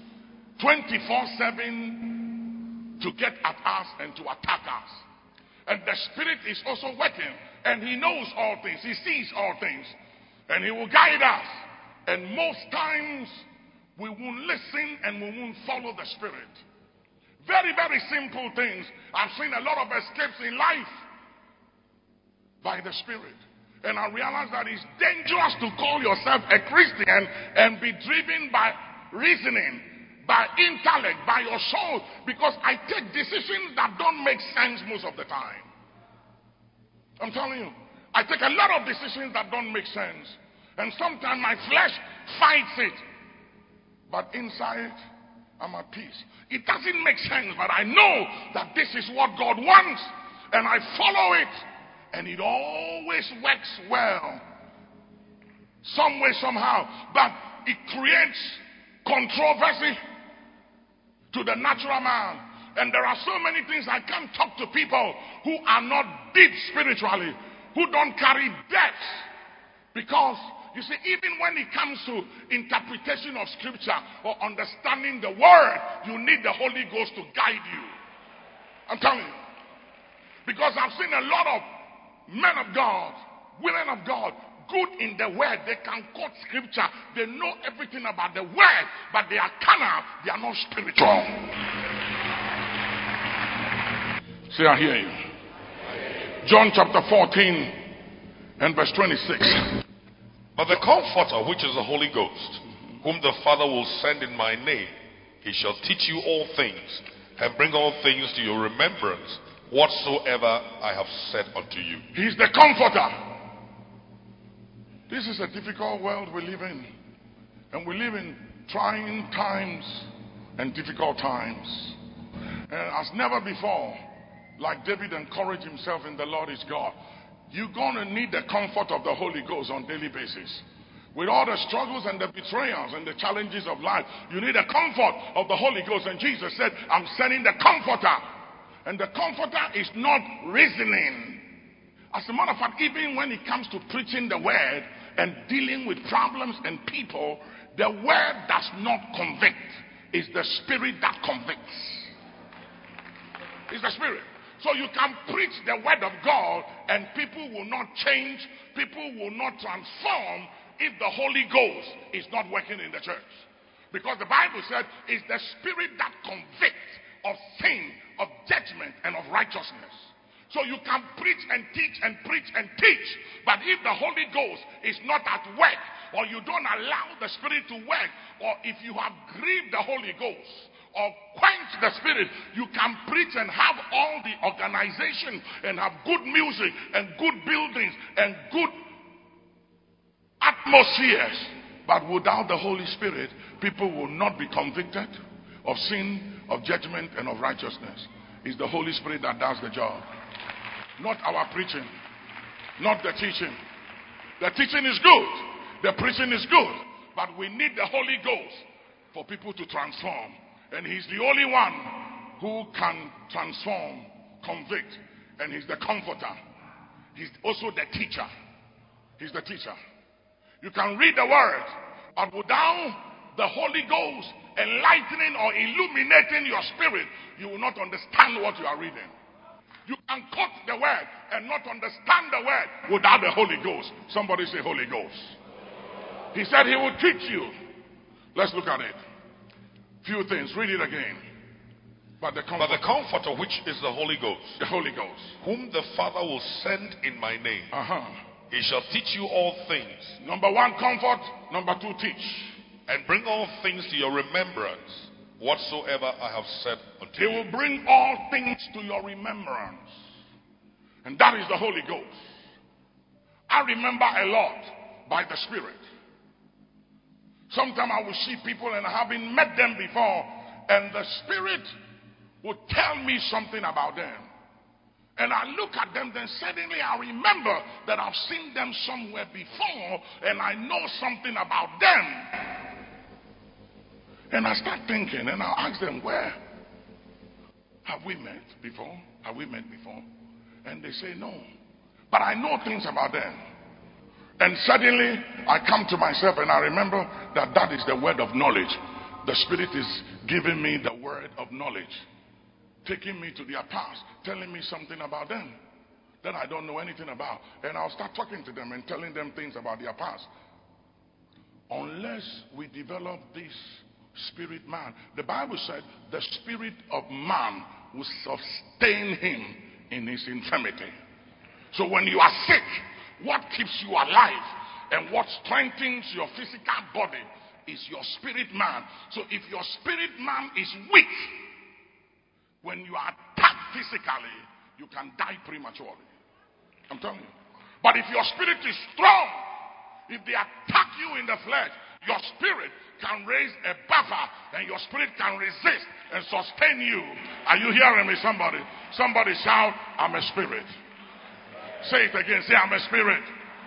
24/7 to get at us and to attack us. And the Spirit is also working, and he knows all things. He sees all things. And he will guide us. And most times we won't listen and we won't follow the Spirit. Very, very simple things. I've seen a lot of escapes in life by the Spirit. And I realize that it's dangerous to call yourself a Christian and be driven by reasoning, by intellect, by your soul. Because I take decisions that don't make sense most of the time. I'm telling you. I take a lot of decisions that don't make sense. And sometimes my flesh fights it. But inside, I'm at peace. It doesn't make sense, but I know that this is what God wants. And I follow it. And it always works well. Some way, somehow. But it creates controversy to the natural man. And there are so many things I can't talk to people who are not deep spiritually, who don't carry depth. Because, you see, even when it comes to interpretation of scripture or understanding the word, you need the Holy Ghost to guide you. I'm telling you. Because I've seen a lot of men of God, women of God, good in the word. They can quote scripture. They know everything about the word, but they are carnal. They are not spiritual. Say, I hear you. John chapter 14 and verse 26. But the Comforter, which is the Holy Ghost, whom the Father will send in my name, he shall teach you all things, and bring all things to your remembrance, whatsoever I have said unto you. He's the Comforter. This is a difficult world we live in. And we live in trying times and difficult times. And as never before, like David encouraged himself in the Lord is God, you're going to need the comfort of the Holy Ghost on a daily basis. With all the struggles and the betrayals and the challenges of life, you need the comfort of the Holy Ghost. And Jesus said, I'm sending the Comforter. And the Comforter is not reasoning. As a matter of fact, even when it comes to preaching the word and dealing with problems and people, the word does not convict. It's the Spirit that convicts. It's the Spirit. So you can preach the word of God and people will not change, people will not transform if the Holy Ghost is not working in the church. Because the Bible said it's the Spirit that convicts of sin, of judgment, and of righteousness. So you can preach and teach and preach and teach, but if the Holy Ghost is not at work, or you don't allow the Spirit to work, or if you have grieved the Holy Ghost, or quench the Spirit, you can preach and have all the organization and have good music and good buildings and good atmospheres, but without the Holy Spirit, people will not be convicted of sin, of judgment, and of righteousness. It's the Holy Spirit that does the job, not our preaching, not the teaching. The teaching is good, the preaching is good, but we need the Holy Ghost for people to transform. And he's the only one who can transform, convict, and he's the Comforter. He's also the teacher. He's the teacher. You can read the word, but without the Holy Ghost enlightening or illuminating your spirit, you will not understand what you are reading. You can quote the word and not understand the word without the Holy Ghost. Somebody say Holy Ghost. He said he will teach you. Let's look at it. Few things. Read it again. But the Comforter, which is the Holy Ghost, the Holy Ghost, whom the Father will send in my name, he shall teach you all things. Number one, comfort. Number two, teach. And bring all things to your remembrance, whatsoever I have said unto you. He will bring all things to your remembrance. And that is the Holy Ghost. I remember a lot by the Spirit. Sometimes I will see people and I haven't met them before, and the Spirit will tell me something about them. And I look at them, then suddenly I remember that I've seen them somewhere before, and I know something about them. And I start thinking, and I ask them, where have we met before? Have we met before? And they say, no. But I know things about them. And suddenly, I come to myself and I remember that that is the word of knowledge. The Spirit is giving me the word of knowledge. Taking me to their past, telling me something about them that I don't know anything about. And I'll start talking to them and telling them things about their past. Unless we develop this spirit man. The Bible said the spirit of man will sustain him in his infirmity. So when you are sick, what keeps you alive and what strengthens your physical body is your spirit man. So if your spirit man is weak, when you are attacked physically, you can die prematurely. I'm telling you. But if your spirit is strong, if they attack you in the flesh, your spirit can raise a buffer and your spirit can resist and sustain you. Are you hearing me, somebody? Somebody shout, I'm a spirit. Say it again. Say, I'm a spirit.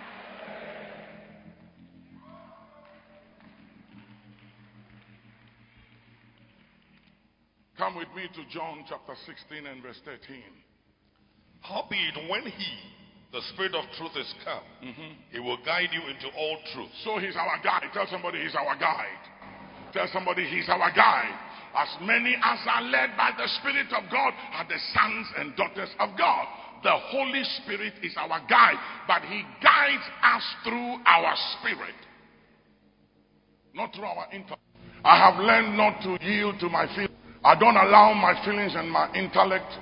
Come with me to John chapter 16 and verse 13. Howbeit, when he, the Spirit of truth, is come, he will guide you into all truth. So he's our guide. Tell somebody he's our guide. Tell somebody he's our guide. As many as are led by the Spirit of God are the sons and daughters of God. The Holy Spirit is our guide, but he guides us through our spirit, not through our intellect. I have learned not to yield to my feelings. I don't allow my feelings and my intellect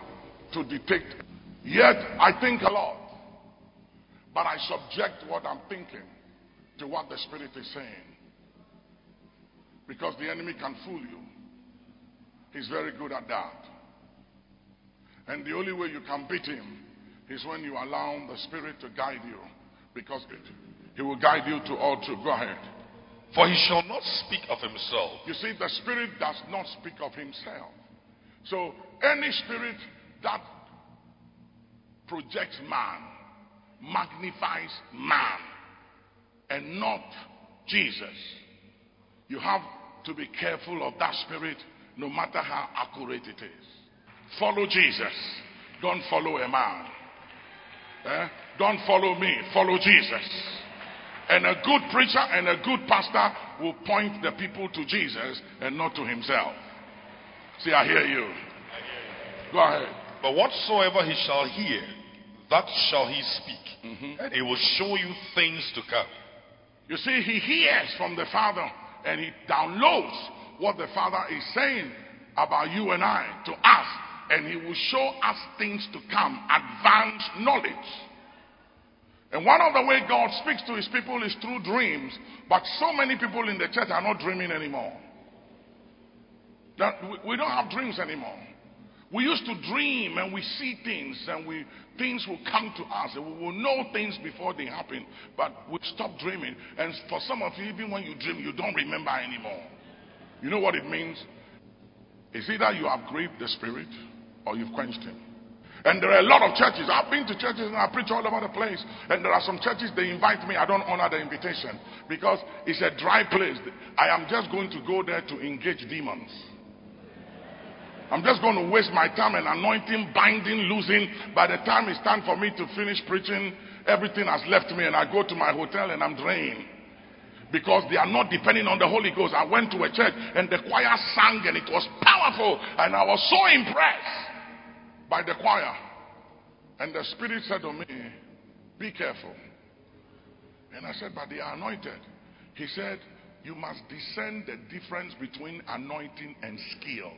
to detect. Yet I think a lot, but I subject what I'm thinking to what the Spirit is saying. Because the enemy can fool you. He's very good at that. And the only way you can beat him is when you allow the Spirit to guide you. Because he will guide you to all truth. Go ahead. For he shall not speak of himself. You see, the Spirit does not speak of himself. So any spirit that projects man, magnifies man, and not Jesus, you have to be careful of that spirit, no matter how accurate it is. Follow Jesus. Don't follow a man. Don't follow me. Follow Jesus. And a good preacher and a good pastor will point the people to Jesus and not to himself. See, I hear you. Go ahead. But whatsoever he shall hear, that shall he speak. And he will show you things to come. You see, he hears from the Father and he downloads what the Father is saying about you and I to us. And he will show us things to come, advanced knowledge. And one of the ways God speaks to his people is through dreams. But so many people in the church are not dreaming anymore. We don't have dreams anymore. We used to dream and we see things and things will come to us and we will know things before they happen. But we stop dreaming. And for some of you, even when you dream, you don't remember anymore. You know what it means? It's either you have grieved the Spirit or you've quenched him. And there are a lot of churches. I've been to churches and I preach all over the place. And there are some churches, they invite me. I don't honor the invitation because it's a dry place. I am just going to go there to engage demons. I'm just going to waste my time and anointing, binding, losing. By the time it's time for me to finish preaching, everything has left me and I go to my hotel and I'm drained. Because they are not depending on the Holy Ghost. I went to a church and the choir sang and it was powerful. And I was so impressed by the choir. And the Spirit said to me, be careful. And I said, but they are anointed. He said, you must discern the difference between anointing and skill.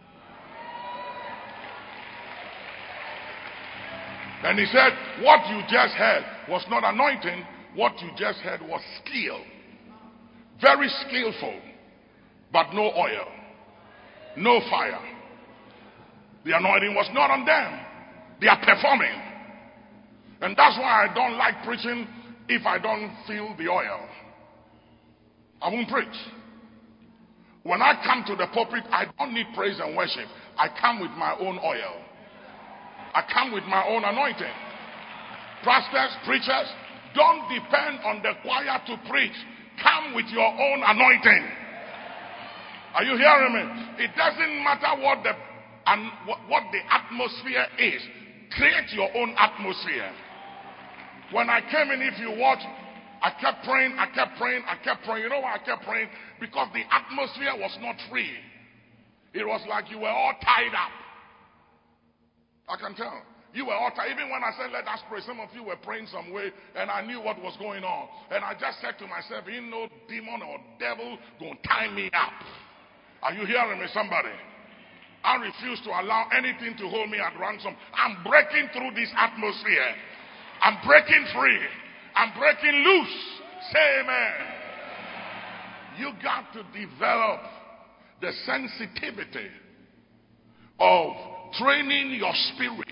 And he said, what you just heard was not anointing. What you just heard was skill. Very skillful, but no oil, no fire. The anointing was not on them. They are performing. And that's why I don't like preaching if I don't feel the oil. I won't preach. When I come to the pulpit, I don't need praise and worship. I come with my own oil. I come with my own anointing. Pastors, preachers, don't depend on the choir to preach. Come with your own anointing. Are you hearing me? It doesn't matter what the atmosphere is. Create your own atmosphere. When I came in, if you watch, I kept praying. You know why I kept praying? Because the atmosphere was not free. It was like you were all tied up. I can tell. You were all tired. Even when I said, let us pray, some of you were praying some way, and I knew what was going on. And I just said to myself, ain't no demon or devil going to tie me up. Are you hearing me, somebody? I refuse to allow anything to hold me at ransom. I'm breaking through this atmosphere. I'm breaking free. I'm breaking loose. Say amen. You got to develop the sensitivity of training your spirit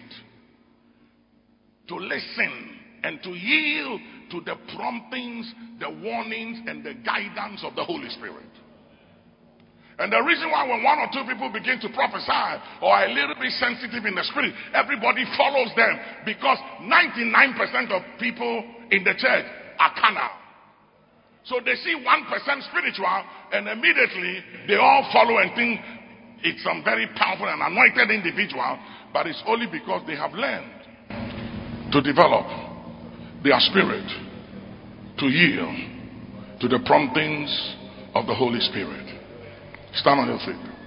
to listen and to yield to the promptings, the warnings, and the guidance of the Holy Spirit. And the reason why when one or two people begin to prophesy or are a little bit sensitive in the spirit, everybody follows them because 99% of people in the church are carnal. So they see 1% spiritual and immediately they all follow and think it's some very powerful and anointed individual, but it's only because they have learned to develop their spirit to yield to the promptings of the Holy Spirit. Stand on your feet.